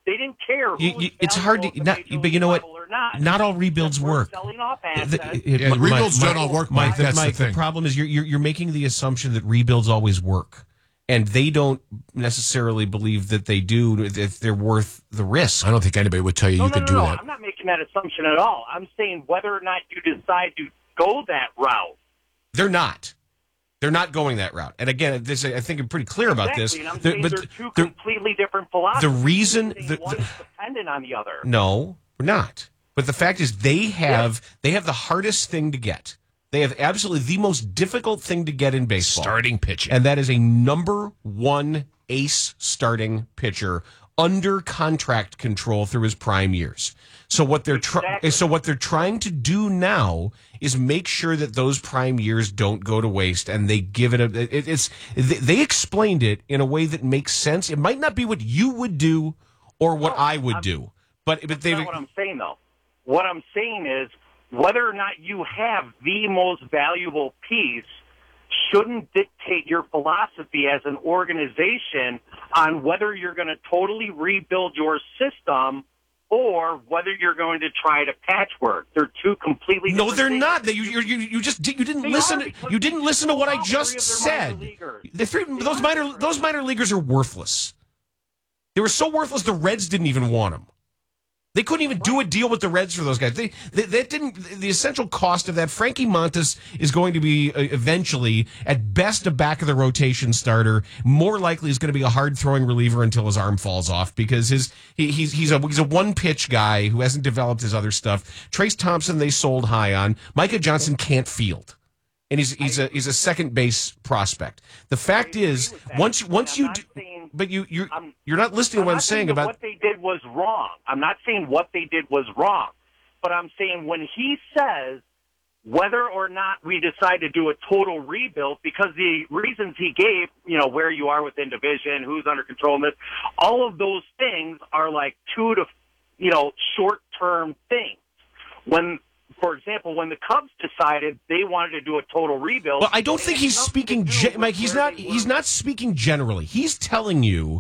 They didn't care. Who You, was you, it's hard to, not, but you know what? Not. Not all rebuilds work. Selling off assets. The, Yeah, my- rebuilds my- don't all work, Mike, Mike. That's the Mike, thing. problem is you're, you're you're making the assumption that rebuilds always work, and they don't necessarily believe that they do if they're worth the risk. I don't think anybody would tell you no, you no, can no, do no. that. I'm not making that assumption at all. I'm saying whether or not you decide to go that route. They're not. They're not going that route. And again, this I think I'm pretty clear about Exactly, this. and I'm The- saying but they're the- two the- completely different philosophies. the reason I'm saying the- one the- is dependent on the other. No, we're not. But the fact is, they have they have the hardest thing to get. They have absolutely the most difficult thing to get in baseball. Starting pitching. And that is a number one ace starting pitcher under contract control through his prime years. So what they're trying Exactly. so what they're trying to do now is make sure that those prime years don't go to waste, and they give it a. It, it's they, they explained it in a way that makes sense. It might not be what you would do or what I would do, but but That's they. not what I'm saying, though. What I'm saying is whether or not you have the most valuable piece shouldn't dictate your philosophy as an organization on whether you're going to totally rebuild your system or whether you're going to try to patchwork. They're two completely No, different they're things. not. They, you, you, you just did, you didn't They listen. are, because You didn't listen to what I all just three of their minor said. leaguers. The three, those minor those minor leaguers are worthless. They were so worthless. The Reds didn't even want them. They couldn't even do a deal with the Reds for those guys. They, they that didn't. The essential cost of that, Frankie Montas is going to be uh, eventually, at best, a back of the rotation starter. More likely, is going to be a hard throwing reliever until his arm falls off because his he, he's he's a he's a one pitch guy who hasn't developed his other stuff. Trace Thompson they sold high on. Micah Johnson can't field. And he's he's a he's a second base prospect. The fact is, once once you do, but you you you're not listening to what I'm saying that about what they did was wrong. I'm not saying what they did was wrong, but I'm saying when he says whether or not we decide to do a total rebuild, because the reasons he gave, you know, where you are within division, who's under control in this, all of those things are like two to, you know, short-term things. When For example, when the Cubs decided they wanted to do a total rebuild, Well, I don't think he's speaking, ge- Mike. He's not. He's not speaking generally. He's telling you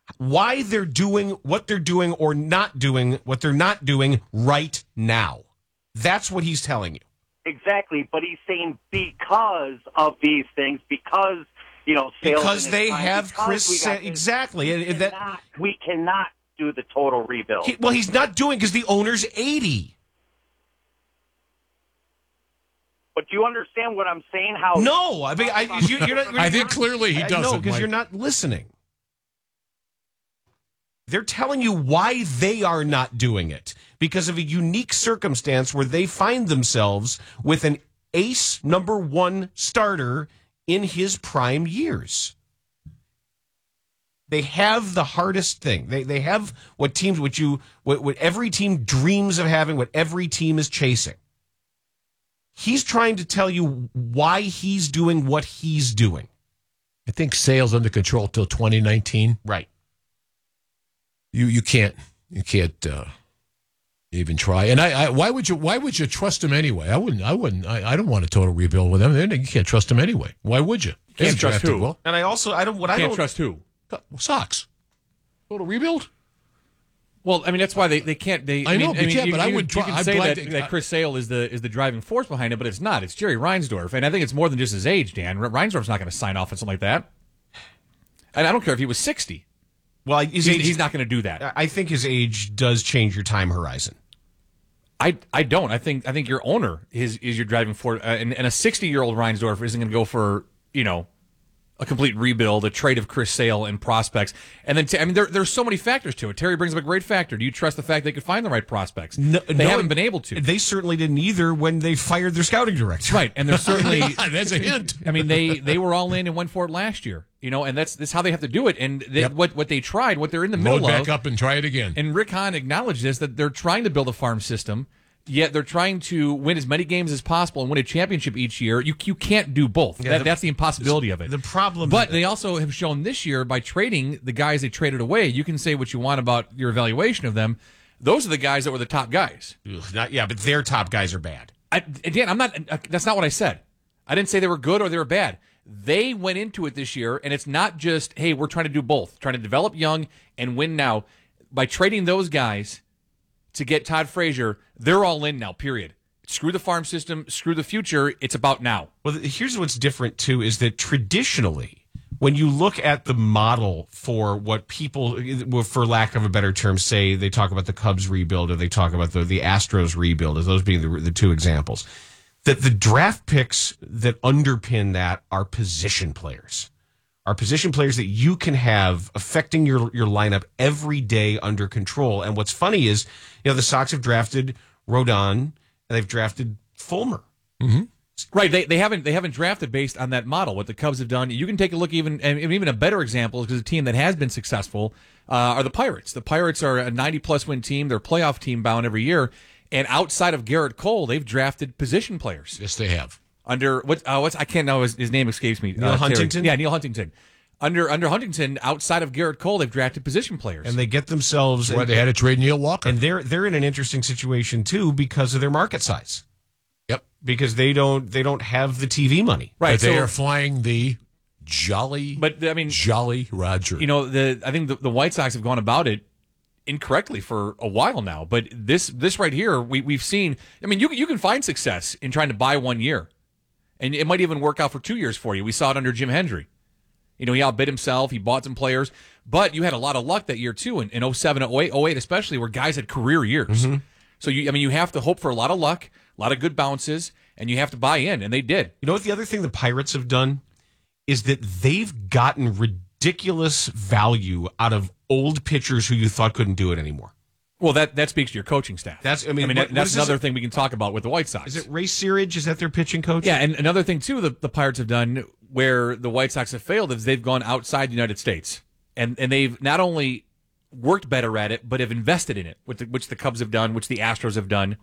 why they're doing what they're doing or not doing what they're not doing right now. That's what he's telling you. exactly. But he's saying because of these things, because you know, sales Because in they his time, have because Chris we Sa- got this, exactly, We and- and that- cannot, we cannot do the total rebuild. He- well, he's not doing because the owner's eighty. But do you understand what I'm saying? How No, I mean, I, you, you're not. I think clearly he I- doesn't, No, because Mike. you're not listening. They're telling you why they are not doing it because of a unique circumstance where they find themselves with an ace number one starter in his prime years. They have the hardest thing. They they have what teams, what you, what, what every team dreams of having, what every team is chasing. He's trying to tell you why he's doing what he's doing. I think sales under control till twenty nineteen. Right. You you can't you can't uh, even try. And I, I why would you why would you trust him anyway? I wouldn't I wouldn't I, I don't want a total rebuild with them. You can't trust him anyway. Why would you? Can't They trust drafted who? well. And I also I don't what I Can't don't trust who? Sox. Total rebuild? Well, I mean that's why they, they can't. They I know, mean, but I mean, yeah, you, but I you- would You try- can I'd say like that, to- that Chris Sale is the is the driving force behind it, but it's not. It's Jerry Reinsdorf, and I think it's more than just his age. Dan Reinsdorf's not going to sign off on something like that. And I don't care if he was sixty. Well, his he's, age- he's not going to do that. I think his age does change your time horizon. I, I don't. I think I think your owner is is your driving force, uh, and, and a sixty year old Reinsdorf isn't going to go for you know a complete rebuild, a trade of Chris Sale and prospects, and then t- I mean there there's so many factors to it. Terry brings up a great factor. Do you trust the fact they could find the right prospects? No, they no, haven't been able to. They certainly didn't either when they fired their scouting director. Right, and they're certainly That's a hint. I mean, they they were all in and went for it last year, you know, and that's that's how they have to do it. And they, Yep. what what they tried, what they're in the Load middle back of, up and try it again. and Rick Hahn acknowledged this that they're trying to build a farm system, yet they're trying to win as many games as possible and win a championship each year. You you can't do both. Yeah, that, the- that's the impossibility of it. The problem, But they also have shown this year by trading the guys they traded away. You can say what you want about your evaluation of them. Those are the guys that were the top guys. Ugh, not, yeah, but their top guys are bad. I, Dan, I'm not. uh, That's not what I said. I didn't say they were good or they were bad. They went into it this year, and it's not just hey, we're trying to do both, trying to develop young and win now. by trading those guys to get Todd Frazier, they're all in now, period. Screw the farm system, screw the future. It's about now. Well, here's what's different, too, is that traditionally, when you look at the model for what people, for lack of a better term, say, they talk about the Cubs rebuild or they talk about the, the Astros rebuild, as those being the, the two examples, that the draft picks that underpin that are position players. Are position players that you can have affecting your, your lineup every day under control. And what's funny is, you know, the Sox have drafted Rodon, and they've drafted Fulmer. Mm-hmm. Right, they they haven't they haven't drafted based on that model. What the Cubs have done, you can take a look even and even a better example because a team that has been successful uh, are the Pirates. The Pirates are a ninety plus win team. They're a playoff team bound every year, and outside of Garrett Cole, they've drafted position players. Yes, they have. Under what? Uh, what's I can't know his, his name escapes me. Neil uh, Huntington. Yeah, Neil Huntington. Under under Huntington, outside of Garrett Cole, they've drafted position players, and they get themselves. Well, they had to trade Neil Walker, and they're they're in an interesting situation too because of their market size. Yep, because they don't they don't have the T V money. Right, but they so, are flying the Jolly. But I mean, Jolly Roger. You know, the I think the, the White Sox have gone about it incorrectly for a while now. But this this right here, we we've seen. I mean, you you can find success in trying to buy one year, and it might even work out for two years for you. We saw it under Jim Hendry. You know, he outbid himself. He bought some players. But you had a lot of luck that year, too, in, in oh seven, oh eight, oh eight especially, where guys had career years. Mm-hmm. So, you, I mean, you have to hope for a lot of luck, a lot of good bounces, and you have to buy in, and they did. You know what the other thing the Pirates have done is that they've gotten ridiculous value out of old pitchers who you thought couldn't do it anymore. Well, that, that speaks to your coaching staff. That's I mean, I mean what, that, that's what another this? thing we can talk about with the White Sox. Is it Ray Searage? Is that their pitching coach? Yeah, and another thing, too, the, the Pirates have done where the White Sox have failed is they've gone outside the United States. And and they've not only worked better at it, but have invested in it, which the, which the Cubs have done, which the Astros have done.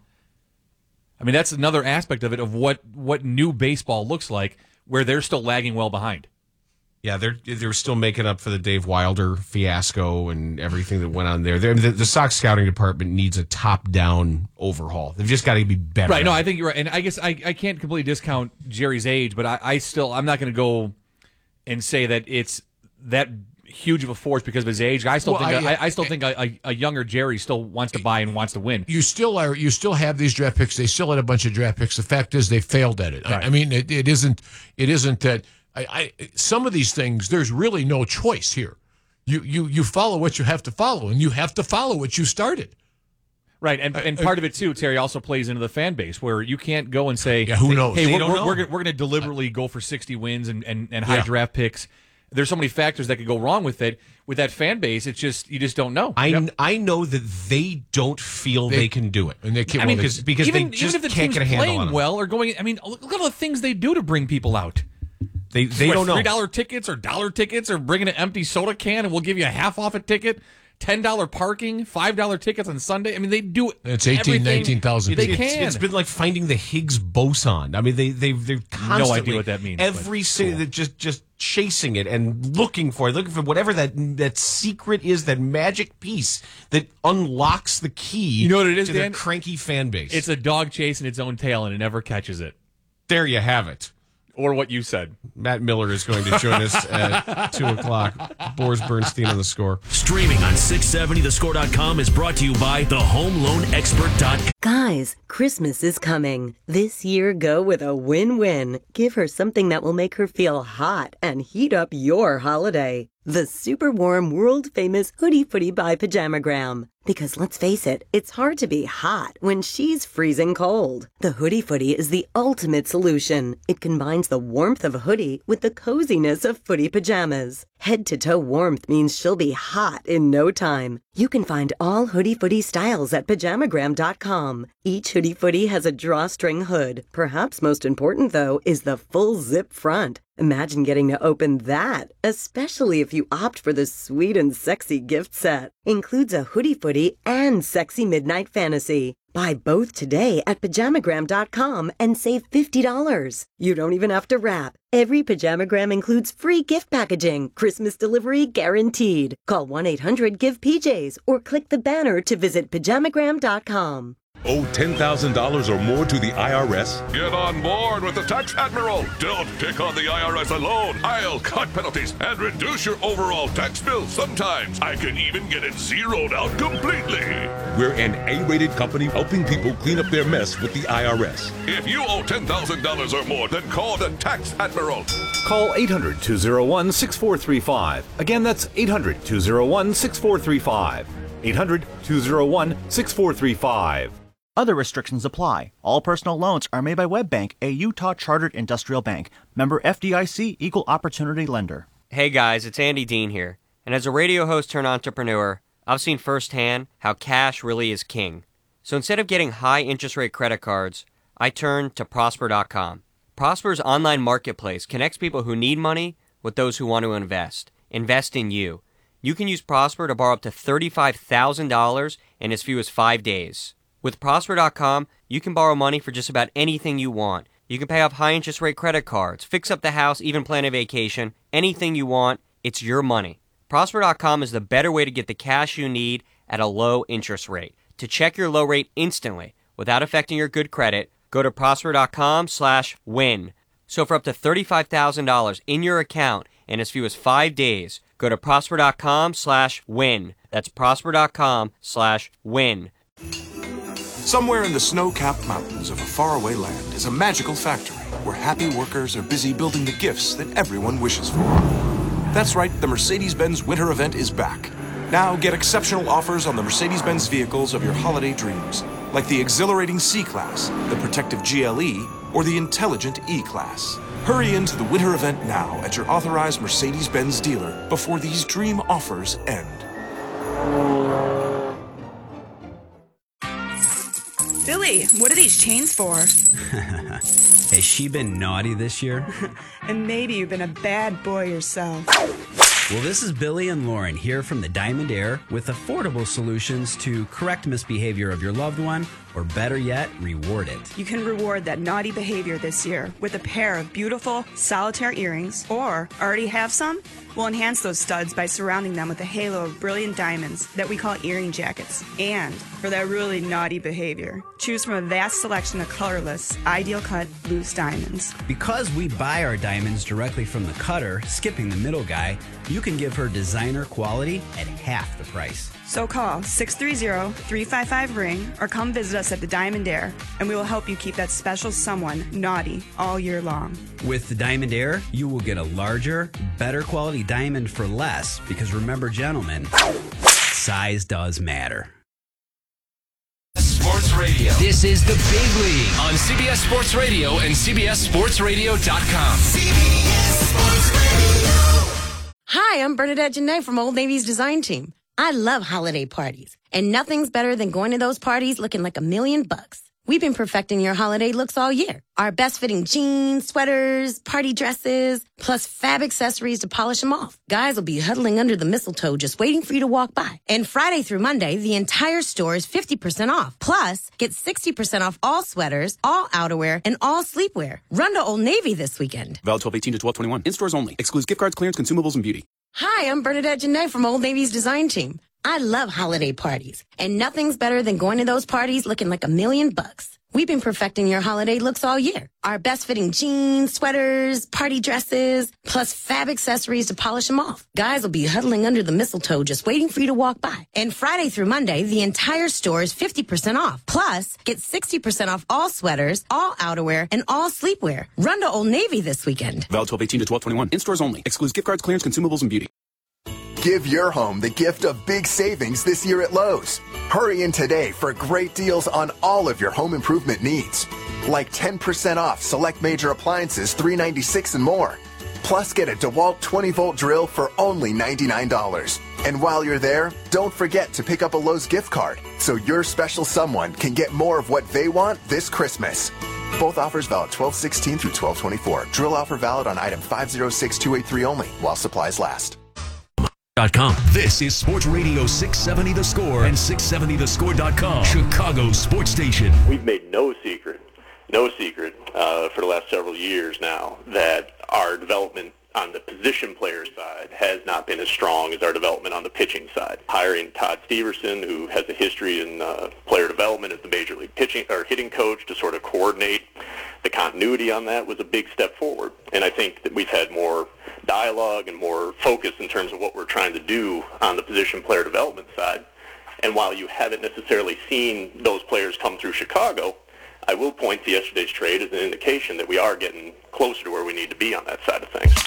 I mean, that's another aspect of it, of what, what new baseball looks like, where they're still lagging well behind. Yeah, they're they're still making up for the Dave Wilder fiasco and everything that went on there. The, the Sox scouting department needs a top-down overhaul. They've just got to be better. Right, no, I think you're right. And I guess I, I can't completely discount Jerry's age, but I, I still, I'm not going to go and say that it's that huge of a force because of his age. I still well, think I, I, I still think a, a, a younger Jerry still wants to buy and wants to win. You still are. You still have these draft picks. They still had a bunch of draft picks. The fact is, they failed at it. Right. I, I mean, it, it isn't. It isn't that. I, I, some of these things, there's really no choice here. You, you you follow what you have to follow, and you have to follow what you started. Right, and and part of it too, Terry, also plays into the fan base where you can't go and say, yeah, who knows? Hey, they we're, don't we're, know. we're, we're going to deliberately go for sixty wins and, and, and high Yeah. draft picks. There's so many factors that could go wrong with it. With that fan base, it's just you just don't know. I Yep. I know that they don't feel they, They- can do it, and they can't- I mean, well, because they- because even they just even if the can't team's get a handle playing on it. well or going. I mean, look at all the things they do to bring people out. They they What, don't know. three dollar tickets or dollar tickets or bringing an empty soda can and we'll give you a half off a ticket. Ten dollar parking, five dollar tickets on Sunday. I mean, they do. It's eighteen, everything nineteen thousand They It's, can. it's been like finding the Higgs boson. I mean, they they they're constantly No idea what that means, Every but single cool. just just chasing it and looking for it, looking for whatever that that secret is, that magic piece that unlocks the key. You know what it is, to their Dan? cranky fan base. It's a dog chasing its own tail and it never catches it. There you have it. Or what you said. Matt Miller is going to join us at two o'clock. Boris Bernstein on the Score. Streaming on six seventy the score dot com is brought to you by the home loan expert dot com. Guys, Christmas is coming. This year, go with a win-win. Give her something that will make her feel hot and heat up your holiday. The super warm, world-famous Hoodie Footy by Pajamagram. Because let's face it, it's hard to be hot when she's freezing cold. The Hoodie Footy is the ultimate solution. It combines the warmth of a hoodie with the coziness of footy pajamas. Head-to-toe warmth means she'll be hot in no time. You can find all Hoodie Footy styles at pajamagram dot com. Each Hoodie Footy has a drawstring hood. Perhaps most important, though, is the full zip front. Imagine getting to open that, especially if you opt for the sweet and sexy gift set. Includes a Hoodie Footy and Sexy Midnight Fantasy. Buy both today at pajamagram dot com and save fifty dollars. You don't even have to wrap. Every Pajamagram includes free gift packaging, Christmas delivery guaranteed. Call one eight hundred give P Js or click the banner to visit pajamagram dot com. Owe ten thousand dollars or more to the I R S? Get on board with the Tax Admiral. Don't pick on the I R S alone. I'll cut penalties and reduce your overall tax bill. Sometimes I can even get it zeroed out completely. We're an A-rated company helping people clean up their mess with the I R S. If you owe ten thousand dollars or more, then call the Tax Admiral. Call eight hundred, two oh one, six four three five. Again, that's eight hundred, two oh one, six four three five. eight hundred, two oh one, six four three five. Other restrictions apply. All personal loans are made by WebBank, a Utah chartered industrial bank. Member F D I C, equal opportunity lender. Hey guys, it's Andy Dean here. And as a radio host turned entrepreneur, I've seen firsthand how cash really is king. So instead of getting high interest rate credit cards, I turned to Prosper dot com. Prosper's online marketplace connects people who need money with those who want to invest. Invest in you. You can use Prosper to borrow up to thirty-five thousand dollars in as few as five days. With Prosper dot com, you can borrow money for just about anything you want. You can pay off high interest rate credit cards, fix up the house, even plan a vacation. Anything you want, it's your money. Prosper dot com is the better way to get the cash you need at a low interest rate. To check your low rate instantly, without affecting your good credit, go to Prosper dot com slash win. So for up to thirty-five thousand dollars in your account in as few as five days, go to Prosper dot com slash win. That's Prosper dot com slash win. Somewhere in the snow-capped mountains of a faraway land is a magical factory where happy workers are busy building the gifts that everyone wishes for. That's right, the Mercedes-Benz Winter Event is back. Now get exceptional offers on the Mercedes-Benz vehicles of your holiday dreams, like the exhilarating C-Class, the protective G L E, or the intelligent E-Class. Hurry into the Winter Event now at your authorized Mercedes-Benz dealer before these dream offers end. Billy, what are these chains for? Has she been naughty this year? And maybe you've been a bad boy yourself. Well, this is Billy and Lauren here from the Diamond Air with affordable solutions to correct misbehavior of your loved one, or better yet, reward it. You can reward that naughty behavior this year with a pair of beautiful solitaire earrings, or already have some? We'll enhance those studs by surrounding them with a halo of brilliant diamonds that we call earring jackets. And for that really naughty behavior, choose from a vast selection of colorless, ideal cut loose diamonds. Because we buy our diamonds directly from the cutter, skipping the middle guy, you can give her designer quality at half the price. So call six three zero, three five five, ring or come visit us at the Diamond Air, and we will help you keep that special someone naughty all year long. With the Diamond Air, you will get a larger, better quality diamond for less, because remember, gentlemen, size does matter. Sports Radio. This is the Big League on C B S Sports Radio and C B S Sports Radio dot com. C B S Sports Radio. Hi, I'm Bernadette Janae from Old Navy's design team. I love holiday parties, and nothing's better than going to those parties looking like a million bucks. We've been perfecting your holiday looks all year. Our best-fitting jeans, sweaters, party dresses, plus fab accessories to polish them off. Guys will be huddling under the mistletoe just waiting for you to walk by. And Friday through Monday, the entire store is fifty percent off. Plus, get sixty percent off all sweaters, all outerwear, and all sleepwear. Run to Old Navy this weekend. Valid twelve eighteen to twelve twenty-one. In stores only. Excludes gift cards, clearance, consumables, and beauty. Hi, I'm Bernadette Janae from Old Navy's design team. I love holiday parties, and nothing's better than going to those parties looking like a million bucks. We've been perfecting your holiday looks all year. Our best-fitting jeans, sweaters, party dresses, plus fab accessories to polish them off. Guys will be huddling under the mistletoe just waiting for you to walk by. And Friday through Monday, the entire store is fifty percent off. Plus, get sixty percent off all sweaters, all outerwear, and all sleepwear. Run to Old Navy this weekend. Valid twelve eighteen to twelve twenty-one. In stores only. Excludes gift cards, clearance, consumables, and beauty. Give your home the gift of big savings this year at Lowe's. Hurry in today for great deals on all of your home improvement needs. Like ten percent off select major appliances, three ninety-six and more. Plus, get a DeWalt twenty volt drill for only ninety-nine dollars. And while you're there, don't forget to pick up a Lowe's gift card so your special someone can get more of what they want this Christmas. Both offers valid twelve sixteen through twelve twenty-four. Drill offer valid on item five zero six two eight three only while supplies last. Com. This is Sports Radio six seventy The Score and six seventy the score dot com, Chicago sports station. We've made no secret, no secret uh, for the last several years now that our development on the position player side has not been as strong as our development on the pitching side. Hiring Todd Steverson, who has a history in uh, player development as the major league pitching or hitting coach, to sort of coordinate the continuity on that was a big step forward. And I think that we've had more dialogue and more focus in terms of what we're trying to do on the position player development side. And while you haven't necessarily seen those players come through Chicago, I will point to yesterday's trade as an indication that we are getting closer to where we need to be on that side of things.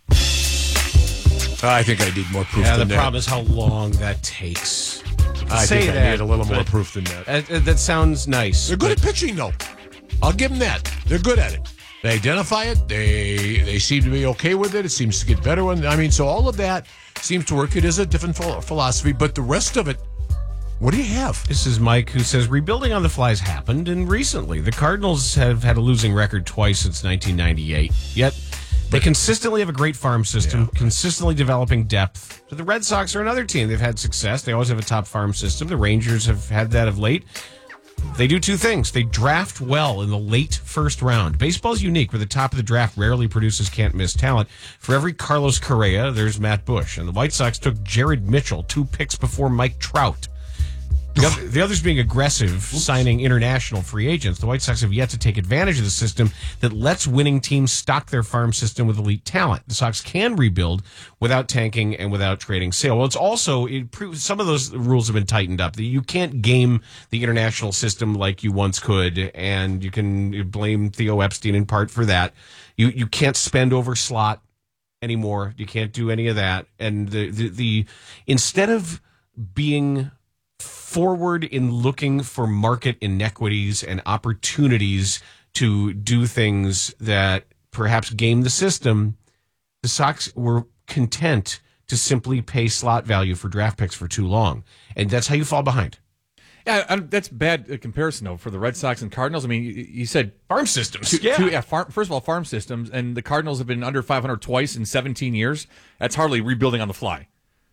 I think I need more proof yeah, than the that. problem is how long that takes. I Say think that, I need a little more but- proof than that. Uh, uh, that sounds nice. They're good but- at pitching, though. I'll give them that. They're good at it. They identify it. They they seem to be okay with it. It seems to get better. When, I mean, so all of that seems to work. It is a different ph- philosophy, but the rest of it, what do you have? This is Mike, who says rebuilding on the fly has happened, and recently the Cardinals have had a losing record twice since nineteen ninety-eight. Yet they consistently have a great farm system, yeah. consistently developing depth. So the Red Sox are another team. They've had success. They always have a top farm system. The Rangers have had that of late. They do two things. They draft well in the late first round. Baseball's unique, where the top of the draft rarely produces can't-miss talent. For every Carlos Correa, there's Matt Bush. And the White Sox took Jared Mitchell two picks before Mike Trout. The, other, the others being aggressive, signing international free agents. The White Sox have yet to take advantage of the system that lets winning teams stock their farm system with elite talent. The Sox can rebuild without tanking and without trading Sale. Well, it's also, it proves, some of those rules have been tightened up. You can't game the international system like you once could, and you can blame Theo Epstein in part for that. You you can't spend over slot anymore. You can't do any of that. And the the, the instead of being forward in looking for market inequities and opportunities to do things that perhaps game the system, the Sox were content to simply pay slot value for draft picks for too long. And that's how you fall behind. Yeah, I, that's bad uh, comparison, though, for the Red Sox and Cardinals. I mean, you, you said farm systems. Two, yeah. Two, yeah farm, first of all, farm systems, and the Cardinals have been under five hundred twice in seventeen years. That's hardly rebuilding on the fly.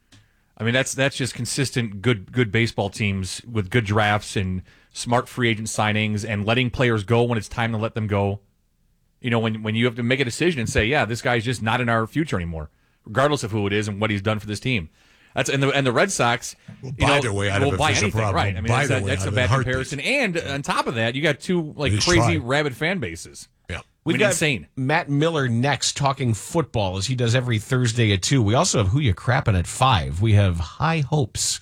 I mean, that's that's just consistent good good baseball teams with good drafts and smart free agent signings and letting players go when it's time to let them go. You know, when when you have to make a decision and say, yeah, this guy's just not in our future anymore, regardless of who it is and what he's done for this team. That's and the and the Red Sox will you buy know, their way out will of it. buy That's anything, a problem. right? I mean, Buy that's, their that, way that's out a of bad it. Heartbeat. comparison. And on top of that, you got two like Just crazy try. rabid fan bases. Yeah. We've I mean, got insane. Matt Miller next talking football as he does every Thursday at two. We also have Who You Crappin' at five. We have high hopes.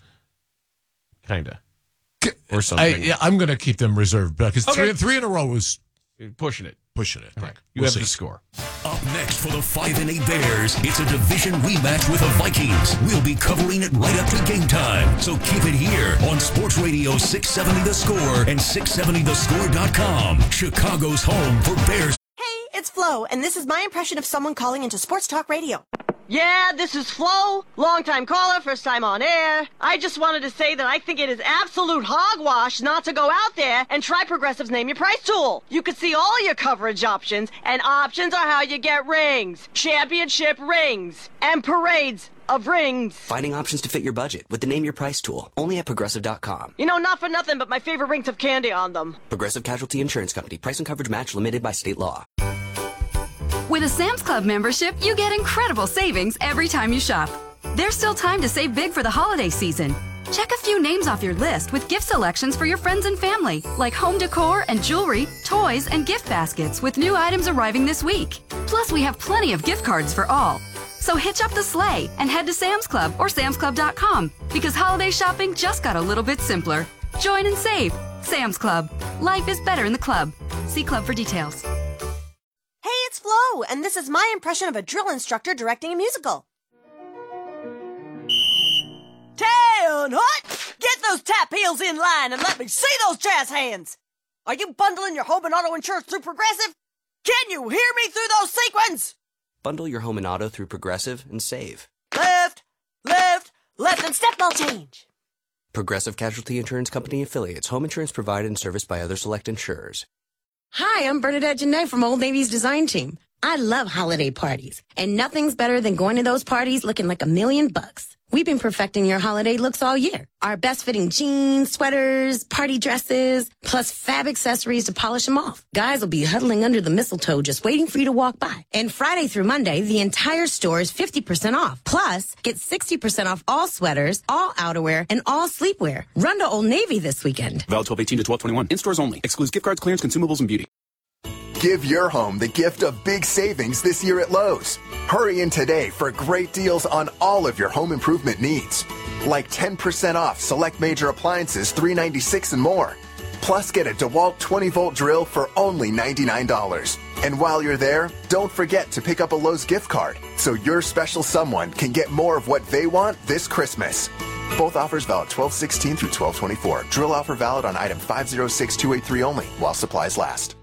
Kind of. Or something. I, yeah, I'm going to keep them reserved because Okay. three, three in a row was pushing it. Pushing it. Right. You We'll have see. the score. Up next for the five and eight Bears, it's a division rematch with the Vikings. We'll be covering it right up to game time. So keep it here on Sports Radio six seventy The Score and six seventy the score dot com. Chicago's home for Bears. Hey, it's Flo, and this is my impression of someone calling into Sports Talk Radio. Yeah, this is Flo, longtime caller, first time on air. I just wanted to say that I think it is absolute hogwash not to go out there and try Progressive's Name Your Price tool. You can see all your coverage options, and options are how you get rings, championship rings, and parades of rings. Finding options to fit your budget with the Name Your Price tool, only at Progressive dot com. You know, not for nothing, but my favorite rings have candy on them. Progressive Casualty Insurance Company. Price and coverage match limited by state law. With a Sam's Club membership, you get incredible savings every time you shop. There's still time to save big for the holiday season. Check a few names off your list with gift selections for your friends and family, like home decor and jewelry, toys, and gift baskets with new items arriving this week. Plus, we have plenty of gift cards for all. So hitch up the sleigh and head to Sam's Club or Sam's Club dot com because holiday shopping just got a little bit simpler. Join and save. Sam's Club. Life is better in the club. See club for details. Hey, it's Flo, and this is my impression of a drill instructor directing a musical. Ten hut! Get those tap heels in line and let me see those jazz hands! Are you bundling your home and auto insurance through Progressive? Can you hear me through those sequins? Bundle your home and auto through Progressive and save. Left, left, left, and step ball change. Progressive Casualty Insurance Company affiliates. Home insurance provided and serviced by other select insurers. Hi, I'm Bernadette Janae from Old Navy's design team. I love holiday parties, and nothing's better than going to those parties looking like a million bucks. We've been perfecting your holiday looks all year. Our best fitting jeans, sweaters, party dresses, plus fab accessories to polish them off. Guys will be huddling under the mistletoe just waiting for you to walk by. And Friday through Monday, the entire store is fifty percent off. Plus, get sixty percent off all sweaters, all outerwear, and all sleepwear. Run to Old Navy this weekend. Valid twelve eighteen to twelve twenty-one. In stores only. Excludes gift cards, clearance, consumables, and beauty. Give your home the gift of big savings this year at Lowe's. Hurry in today for great deals on all of your home improvement needs. Like ten percent off select major appliances, three ninety-six and more. Plus, get a DeWalt twenty volt drill for only ninety-nine dollars. And while you're there, don't forget to pick up a Lowe's gift card so your special someone can get more of what they want this Christmas. Both offers valid twelve sixteen through twelve twenty-four. Drill offer valid on item five zero six two eight three only while supplies last.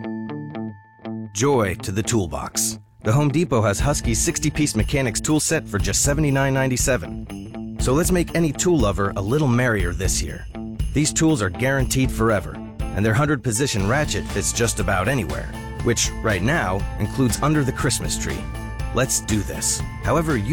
Joy to the toolbox. The Home Depot has Husky's sixty piece mechanics tool set for just seventy-nine ninety-seven. So let's make any tool lover a little merrier this year. These tools are guaranteed forever, and their one hundred position ratchet fits just about anywhere, which right now includes under the Christmas tree. Let's do this. However you